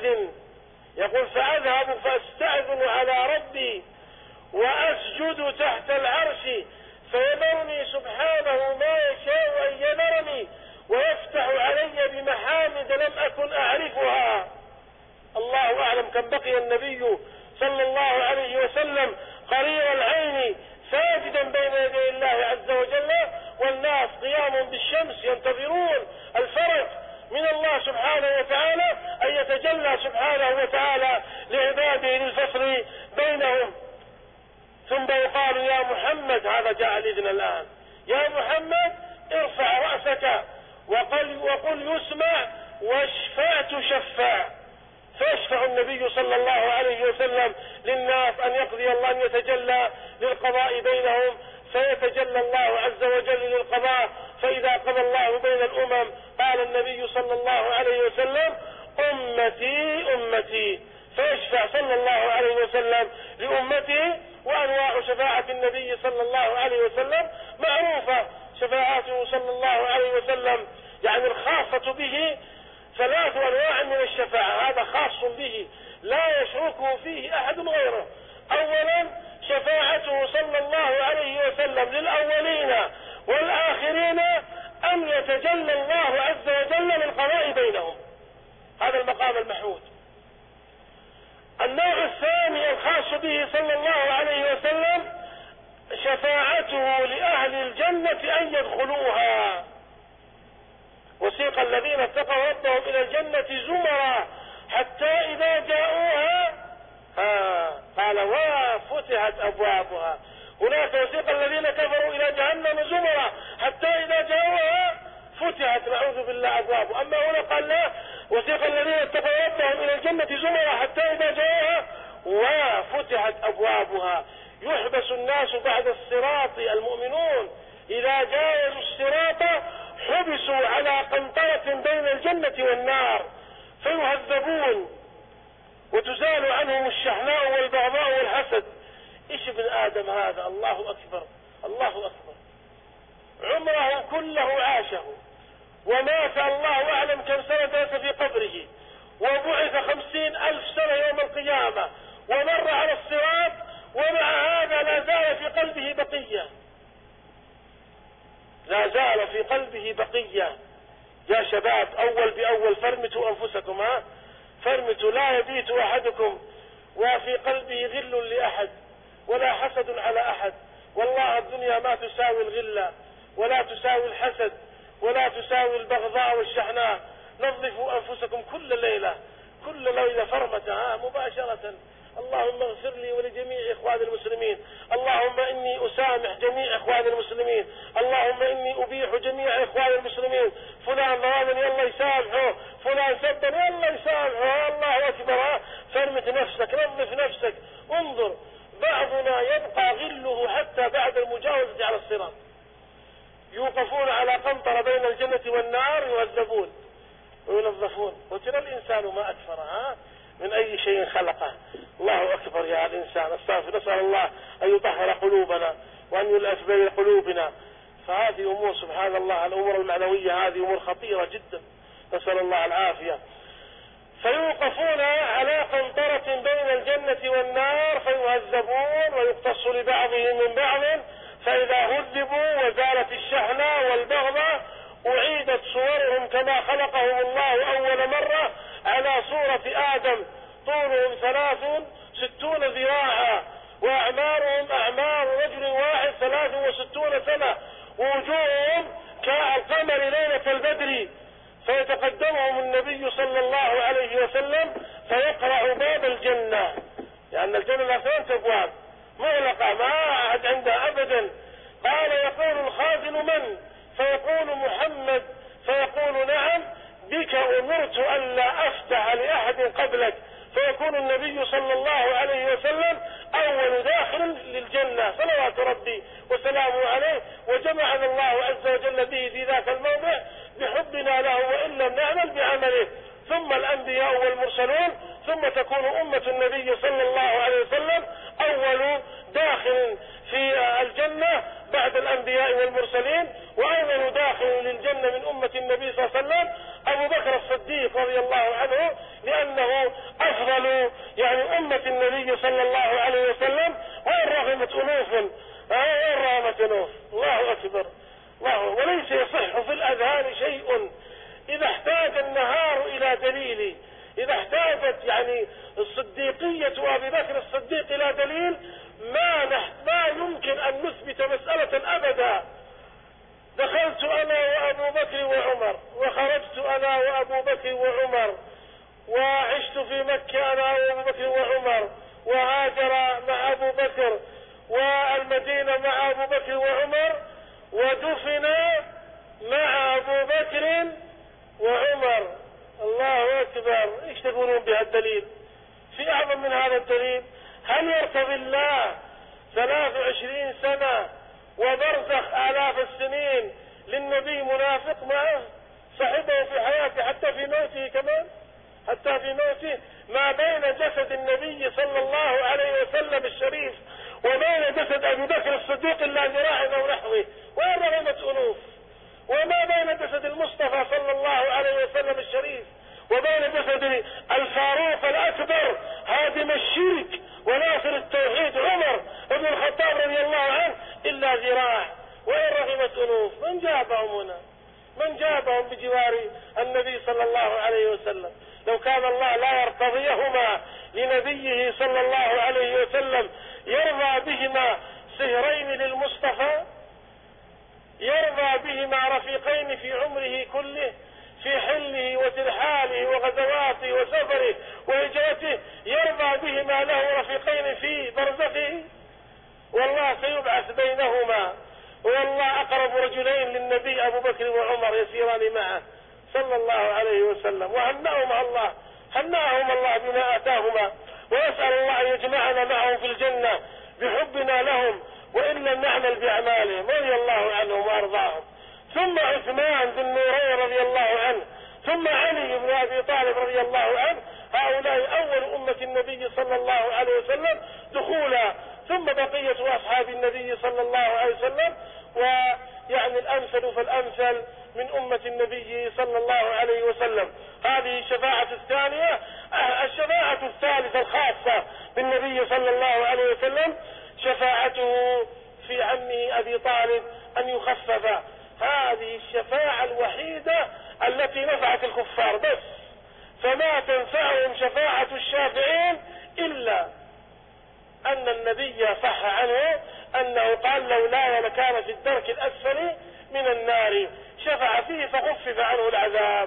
فاستأذن، يقول فأذهب فاستأذن على ربي وأسجد تحت العرش فيمرني سبحانه ما يشاء أن يمرني ويفتح علي بمحامد لم أكن أعرفها. الله أعلم كم بقي النبي صلى الله عليه وسلم قرير العين ساجدا بين يدي الله عز وجل، والناس قيام بالشمس ينتظرون الفرج من الله سبحانه وتعالى أن يتجلى سبحانه وتعالى لعباده للفصل بينهم. ثم يقال يا محمد، هذا جاء الإذن الآن، يا محمد ارفع رأسك وقل, وقل يسمع واشفع تشفع. فيشفع النبي صلى الله عليه وسلم للناس أن يقضي الله، أن يتجلى للقضاء بينهم، فيتجلى الله عز وجل للقضاء. فإذا قضى الله بين الأمم قال النبي صلى الله عليه وسلم أمتي أمتي، فيشفع صلى الله عليه وسلم لأمته. وأنواع شفاعة النبي صلى الله عليه وسلم معروفة، شفاعاته صلى الله عليه وسلم يعني الخاصة به ثلاث أنواع من الشفاعة، هذا خاص به لا يشركه فيه أحد غيره. أولا شفاعته صلى الله عليه وسلم للأولين والآخرين أن يتجلى الله عز وجل للقضاء بينهم، هذا المقام المحمود. النوع الثاني الخاص به صلى الله عليه وسلم شفاعته لأهل الجنة أن يدخلوها. وسيق الذين اتقوا ربهم إلى الجنة زمرا حتى إذا جاءوها آه قال وفتحت أبوابها. هناك وسيق الذين كفروا إلى جهنم زمرا حتى إذا جاءوها فتحت نعوذ بالله أبوابها. أما هنا قال لا، وسيق الذين اتقوا ربهم إلى الجنة زمرا حتى إذا جاءوها وفتحت أبوابها. يحبس الناس بعد الصراط، المؤمنون إذا جاوزوا الصراط حبسوا على قنطرة بين الجنة والنار فيهذبون وتزال عنهم الشحناء والبغضاء والحسد. إيش ابن آدم هذا؟ الله أكبر الله أكبر، عمره كله عاشه ومات الله أعلم كم سنة داس في قبره، وبعث خمسين ألف سنة يوم القيامة ومر على الصراط، ومع هذا لا زال في قلبه بقية، لا زال في قلبه بقية. يا شباب أول بأول فرمتوا أنفسكم، ها فرمتوا، لا يبيت أحدكم وفي قلبه غل لأحد ولا حسد على أحد. والله الدنيا ما تساوي الغلة ولا تساوي الحسد ولا تساوي البغضاء والشحناء. نظفوا أنفسكم كل ليلة كل ليلة فرمة، ها مباشرة. اللهم اغفر لي ولجميع إخوان المسلمين، اللهم إني أسامح جميع إخوان المسلمين، اللهم إني أبيح جميع إخوان المسلمين. فلان ظالم يلا يسامحه، فلان سبا يلا يسامحه. الله أكبر، فرمت نفسك، نظف نفسك. انظر، بعضنا يبقى غله حتى بعد المجاوزة على الصراط، يوقفون على قنطرة بين الجنة والنار يهذبون وينظفون. وترى الإنسان ما أكفرها من أي شيء خلقه. الله أكبر يا الإنسان، استغفر، نسأل الله أن يطهر قلوبنا وأن يلأف بين قلوبنا. فهذه أمور سبحان الله، الأمور المعنوية هذه أمور خطيرة جدا، نسأل الله العافية. فيوقفون على قنطرة بين الجنة والنار فيهذبون ويقتص لبعضهم من بعض، فإذا هذبوا وزالت الشحنة والبغضة أعيدت صورهم كما خلقهم الله أول مرة على صورة آدم. طولهم ثلاث ستون ذراعا وأعمارهم أعمار رجل واحد ثلاث وستون سنة، ووجوههم كالقمر ليلة البدر. فيتقدمهم النبي صلى الله عليه وسلم فيقرأ باب الجنة، لأن الجنة لها ثلاث أبواب مغلقة ما أحد عندها أبدا. قال يقول الخازن من؟ فيقول محمد، فيقول نعم بك أمرت أن لا أفتح لأحد قبلك. فيكون النبي صلى الله عليه وسلم أول داخل للجنة صلوات ربي وسلامه عليه، وجمعنا الله عز وجل به في ذاك الموضع بحبنا له وإن لم نعمل بعمله. ثم الأنبياء والمرسلون، ثم تكون أمة النبي صلى الله عليه وسلم أول داخل في الجنة بعد الأنبياء والمرسلين، وأول داخل للجنة من أمة النبي صلى الله عليه وسلم أبو بكر الصديق رضي الله عنه لأنه أفضل يعني أمة النبي صلى الله عليه وسلم، وإن رغمت أنوف وإن رغمت أنوف. الله أكبر الله. وليس يصح في الأذهان شيء إذا احتاج النهار إلى دليل، إذا احتاجت يعني الصديقية أبي بكر الصديق إلى دليل ما ما يمكن أن نثبت مسألة أبدا. دخلت أنا وأبو بكر وعمر، وخرجت أنا وأبو بكر وعمر، وعشت في مكة أنا وأبو بكر وعمر، وهاجر مع أبو بكر، والمدينة مع أبو بكر وعمر، ودفن مع أبو بكر وعمر. الله أكبر. إيش تقولون بهالدليل؟ في أعظم من هذا الدليل؟ هل يرتضي الله ثلاث وعشرين سنة وبرزخ آلاف السنين للنبي منافق معه صحبه في حياته حتى في موته كمان؟ حتى في موته ما بين جسد النبي صلى الله عليه وسلم الشريف وبين جسد أبي بكر الصديق إلا ذراع أو نحوه، وإن رغمت أنوف. وما بين جسد المصطفى صلى الله عليه وسلم الشريف وبين جسد الفاروق الأكبر هادم الشرك وناصر التوحيد عمر بن الخطاب رضي الله عنه إلا ذراع، وإن رغمت أنوف. من جابهم هنا؟ من جابهم بجوار النبي صلى الله عليه وسلم؟ لو كان الله لا يرتضيهما لنبيه صلى الله عليه وسلم يرضى بهما سهرين للمصطفى، يرضى بهما رفيقين في عمره كله، في حله وترحاله وغزواته وسفره وهجرته، يرضى بهما له رفيقين في برزخه؟ والله سيبعث بينهما، والله أقرب رجلين للنبي أبو بكر وعمر يسيران معه صلى الله عليه وسلم. وهنأهما الله هنأهما الله بما آتاهما، ويسأل الله أن يجمعنا معهم في الجنة بحبنا لهم وإن لم نعمل بأعمالهم رضي الله عنهم وأرضاهم. ثم عثمان ذو النورين رضي الله عنه، ثم علي بن أبي طالب رضي الله عنه. هؤلاء أول أمة النبي صلى الله عليه وسلم دخولا، ثم بقية أصحاب النبي صلى الله عليه وسلم، ويعني الأمثل فالأمثل من أمة النبي صلى الله عليه وسلم. هذه الشفاعة الثانية. الشفاعة الثالثة الخاصة بالنبي صلى الله عليه وسلم شفاعته في عمه أبي طالب أن يخفف. هذه الشفاعة الوحيدة التي نفعت الكفار بس، فما تنفعهم شفاعة الشافعين إلا أن النبي صح عنه أنه قال لولا لكان في الدرك الأسفل من النار، شفع فيه فخفف عنه العذاب.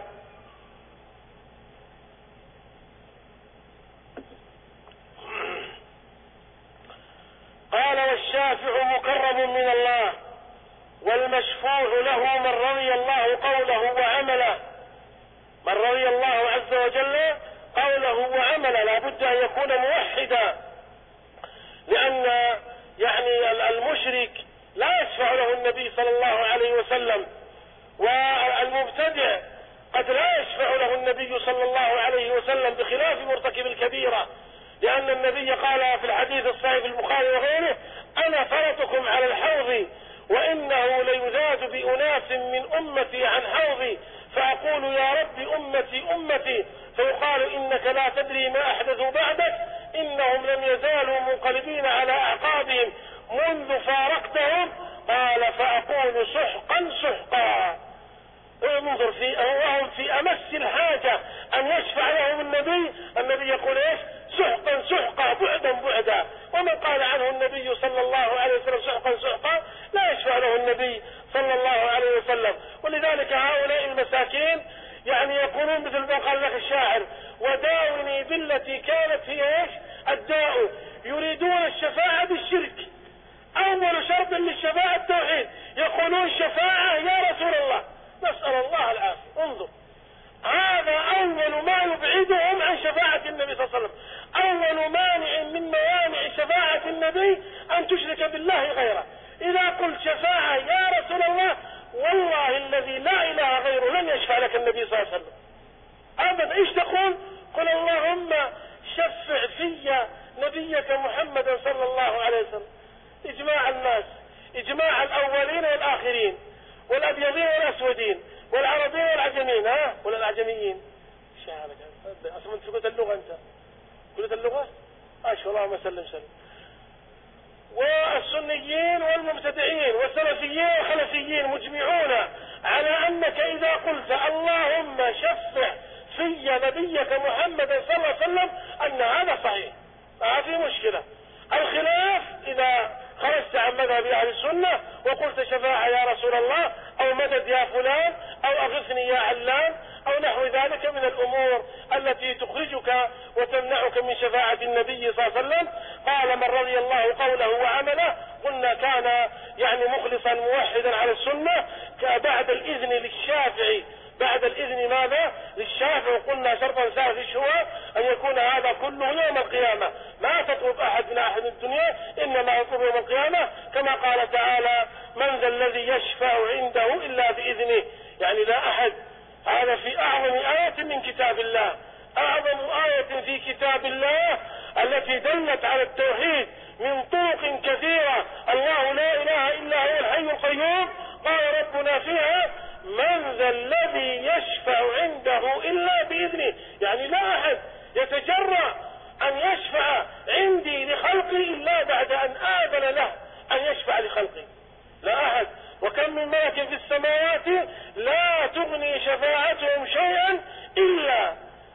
قال والشافع مكرم من الله، والمشفوع له من رضي الله قوله وعمله، من رضي الله عز وجل قوله وعمله. لا بد أن يكون موحدا، لأن يعني المشرك لا يشفع له النبي صلى الله عليه وسلم، والمبتدع قد لا يشفع له النبي صلى الله عليه وسلم بخلاف مرتكب الكبيرة، لأن النبي قال في الحديث الصحيح في البخاري وغيره أنا فرطكم على الحوض وإنه ليذاد بأناس من أمتي عن حوضي فأقول يا رب أمتي أمتي، فيقال إنك لا تدري ما أحدثوا بعدك إنهم لم يزالوا منقلبين على أعقابهم منذ فارقتهم. قال فأقول سحقا سحقا. انظر في وهم في أمس الحاجة أن يشفع لهم النبي، النبي يقول إيش؟ سحقا سحقا، بعدا بعدا. ومن قال عنه النبي صلى الله عليه وسلم سحقا سحقا لا يشفع له النبي صلى الله عليه وسلم. ولذلك هؤلاء المساكين يعني يقولون مثل ما قال لك الشاعر وداوني بالتي كانت هي ايش؟ الداء. يريدون الشفاعة بالشرك، أول شرط للشفاعة التوحيد، يقولون شفاعة يا رسول الله، نسأل الله العافية. انظر، هذا أول ما يبعدهم عن شفاعة النبي صلى الله عليه وسلم. أول مانع من موانع شفاعة النبي أن تشرك بالله غيره. إذا قلت شفاعة يا رسول الله والله الذي لا إله غيره لن يشفع لك النبي صلى الله عليه وسلم أبدا. إيش تقول؟ قل اللهم شفع في نبيك محمدا صلى الله عليه وسلم. إجماع الناس، إجماع الأولين والآخرين والأبيضين والأسودين، والعربيين والعجميين، ها ولا العجميين؟ شعرك اصلا انت قلت اللغة، انت قلت اللغة، ما شاء الله، ما سلم سلم. والسنيين والمبتدعين والسلفيين والخلفيين مجمعون على انك اذا قلت اللهم شفع في نبيك محمد صلى الله عليه وسلم ان هذا صحيح، ما في مشكلة. الخلاف اذا خرجت عن مذهب اهل السنة وقلت شفاعة يا رسول الله، او مدد يا فلان، او اغثني يا علان، او نحو ذلك من الامور التي تخرجك وتمنعك من شفاعة النبي صلى الله عليه وسلم. قال من رضي الله قوله وعمله، قلنا كان يعني مخلصا موحدا على السنة. بعد الاذن للشافعي، بعد الاذن ماذا؟ للشافعي. قلنا شرطا ثالث هو ان يكون هذا كله يوم القيامة، ما تطلب احد من احد الدنيا، انما يطلب يوم القيامة، كما قال تعالى من ذا الذي يشفع عنده الا باذنه، يعني لا احد. هذا في اعظم آية من كتاب الله، اعظم آية في كتاب الله التي دلت على التوحيد من طرق كثيرة. الله لا اله الا هو الحي القيوم. قال ربنا فيها من ذا الذي يشفع عنده الا باذنه، يعني لا احد يتجرأ ان يشفع عندي لخلقي الا بعد ان آذن له ان يشفع لخلقي، لا احد. وكم من ملك في السماوات لا تغني شفاعتهم شيئا الا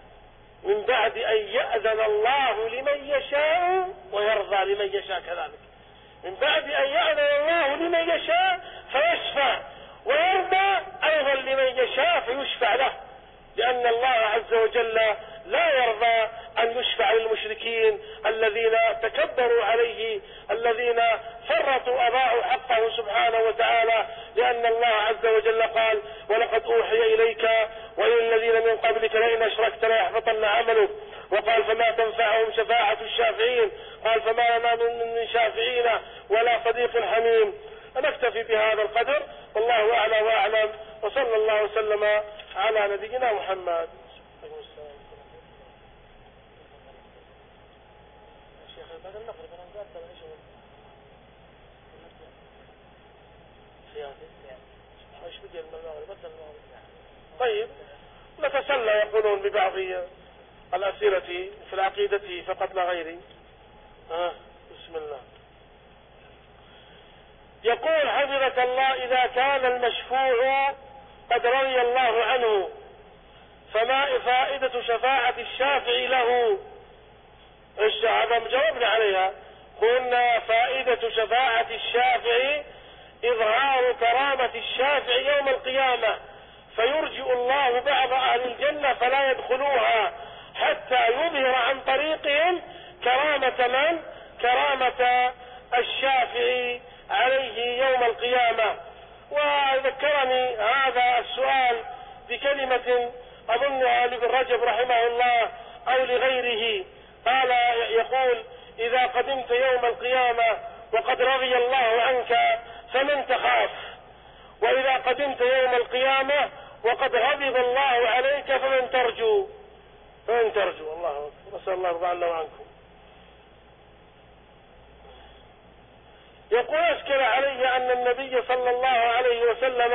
من بعد ان يأذن الله لمن يشاء ويرضى لمن يشاء، كذلك من بعد ان يأذن الله لمن يشاء فيشفع، ويرضى ايضا لمن يشاء فيشفع له، لان الله عز وجل لا يرضى ان يشفع للمشركين الذين تكبروا عليه، الذين فرطوا اضاعوا حقه سبحانه وتعالى، لان الله عز وجل قال ولقد اوحي اليك والى الذين من قبلك لئن اشركت ليحبطن عملك. وقال فما تنفعهم شفاعة الشافعين، قال فما لنا من شافعين ولا صديق حميم. نكتفي بهذا القدر، والله اعلى واعلم، وصلى الله وسلم على نبينا محمد. طيب نتسلى يقولون ببعض الأسئلة في العقيدة فقط لا غير. آه بسم الله. يقول حفظك الله إذا كان المشفوع قد رضي الله عنه فما فائدة شفاعة الشافع له؟ هذا جاوبنا عليها، قلنا فائدة شفاعة الشافع إظهار كرامة الشافع يوم القيامة، فيرجئ الله بعض أهل الجنة فلا يدخلوها حتى يظهر عن طريقهم كرامة من؟ كرامة الشافع عليه يوم القيامة. وذكرني هذا السؤال بكلمة أظنها لابن رجب رحمه الله أو لغيره، قال يقول إذا قدمت يوم القيامة وقد رضي الله عنك فمن تخاف، وإذا قدمت يوم القيامة وقد غضب الله عليك فمن ترجو؟ فمن ترجو؟ الله أكبر، نسأل الله يرضى عنا وعنكم. يقول أشكل علي أن النبي صلى الله عليه وسلم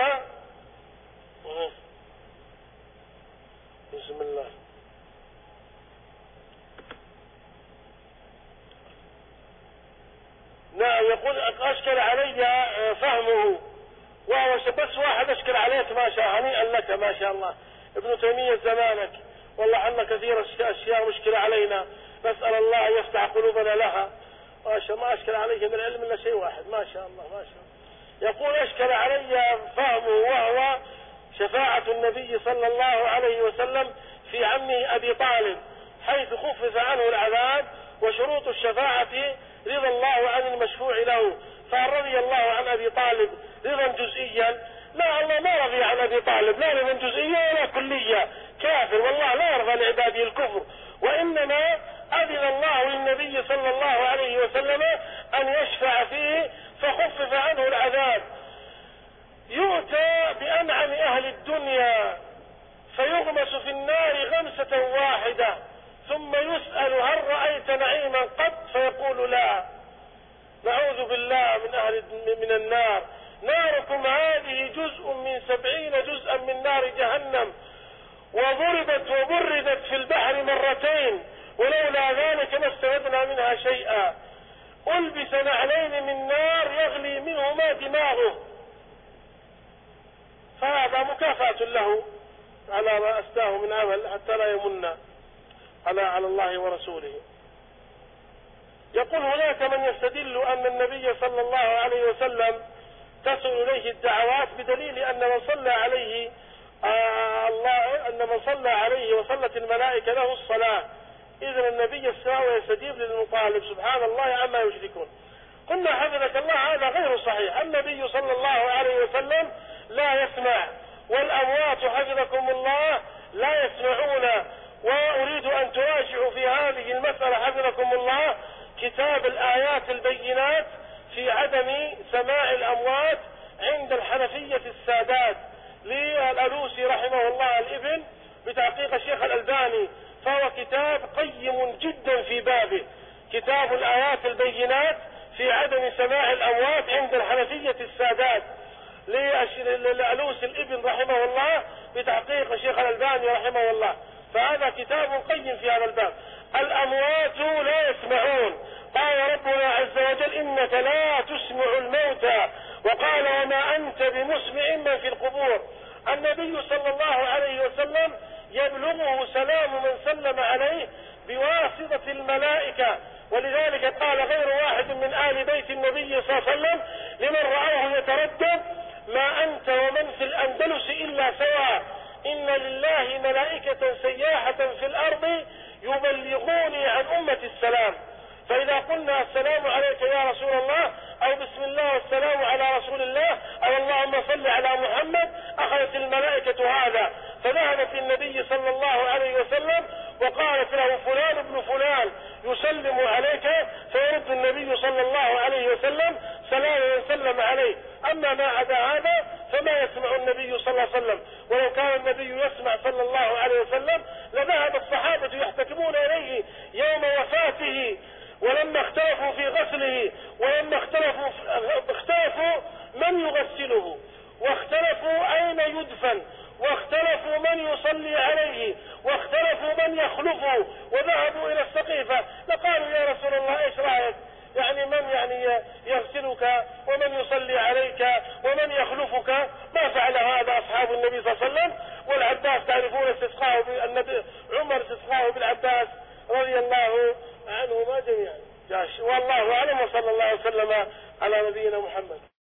بسم الله نعم يقول أشكل علي فهمه، وهو بس واحد أشكل عليك ما شاء، هنيئا لك ما شاء الله ابن تيمية زمانك، والله عنا كثير أشياء مشكلة علينا، نسأل الله يفتح قلوبنا لها. ما شاء ما أشكل عليه من العلم إلا شيء واحد، ما شاء الله ما شاء الله. يقول أشكل علي فهمه، وهو شفاعة النبي صلى الله عليه وسلم في عمه أبي طالب، حيث خفف عنه العذاب، وشروط الشفاعة رضا الله عن المشفوع له، فرضي الله عن أبي طالب رضا جزئيا؟ لا، الله ما رضي عن أبي طالب لا رضا جزئيا ولا كليا، كافر، والله لا يرضى لعباده الكفر، وإنما أذن الله للنبي صلى الله عليه وسلم أن يشفع فيه فخفف عنه العذاب. يؤتى بأنعم أهل الدنيا فيغمس في النار غمسة واحدة، ثم يسأل هل رأيت نعيما قط؟ فيقول لا. نعوذ بالله من أهل من النار. ناركم هذه جزء من سبعين جزءا من نار وضربت وبردت في البحر مرتين ولولا ذلك ما استفدنا منها شيئا. ألبس نعلين من نار يغلي منهما دماغه، فهذا مكافأة له على ما أسداه من عمل حتى لا يمن على على الله ورسوله. يقول هناك من يستدل أن النبي صلى الله عليه وسلم تصل إليه الدعوات بدليل أن من صلى عليه آه الله أن من صلى عليه وصلت الملائكة له الصلاة إذن النبي السماء ويستجيب للمطالب سبحان الله عما يشركون. قلنا حفظك الله هذا غير صحيح. النبي صلى الله عليه وسلم لا يسمع، والأموات حفظكم الله لا يسمعون. وأريد أن تراجعوا في هذه المسألة حفظكم الله كتاب الآيات البينات في عدم سماع الأموات عند الحنفية السادات للألوسي رحمه الله الابن بتحقيق الشيخ الألباني، فهو كتاب قيم جدا في بابه، كتاب الآيات البينات في عدم سماع الأموات عند الحنفية السادات للألوسي الابن رحمه الله بتحقيق الشيخ الألباني رحمه الله. فهذا كتاب قيم في هذا الباب. الأموات لا يسمعون، قال ربنا عز وجل إنك لا تسمع الموتى، وقال وما أنت بمسمع من في القبور. النبي صلى الله عليه وسلم يبلغه سلام من سلم عليه بواسطة الملائكة، ولذلك قال غير واحد من آل بيت النبي صلى الله عليه وسلم لمن رآه يتردد ما أنت ومن في الأندلس إلا سواء، إن لله ملائكة سياحة في الأرض يبلغوني عن أمة السلام. فإذا قلنا السلام عليك يا رسول الله أو بسم الله والسلام على رسول الله أو اللهم صل على محمد أخذت الملائكة هذا، فذهبت للنبي صلى الله عليه وسلم وقالت له فلان ابن فلان يسلم عليك، فيرد النبي صلى الله عليه وسلم سلام من سلم عليه. أما ما عدا هذا فما يسمع النبي صلى الله عليه وسلم. ولو كان النبي يسمع صلى الله عليه وسلم لذهب الصحابة يحتكمون إليه يوم وفاته، ولما اختلفوا في غسله، ولما اختلفوا اختلفوا من يغسله، واختلفوا أين يدفن، واختلفوا من يصلي عليه، واختلفوا من يخلفه، وذهبوا إلى السقيفة لقالوا يا رسول الله ايش رأيك؟ يعني من يعني يغسلك ومن يصلي عليك ومن يخلفك؟ ما فعل هذا أصحاب النبي صلى الله عليه وسلم. والعباس تعرفون استسقاه بالنبي، عمر استسقاه بالعباس رضي الله عنهما جميعا. والله أعلم، وصلى الله وسلم على نبينا محمد.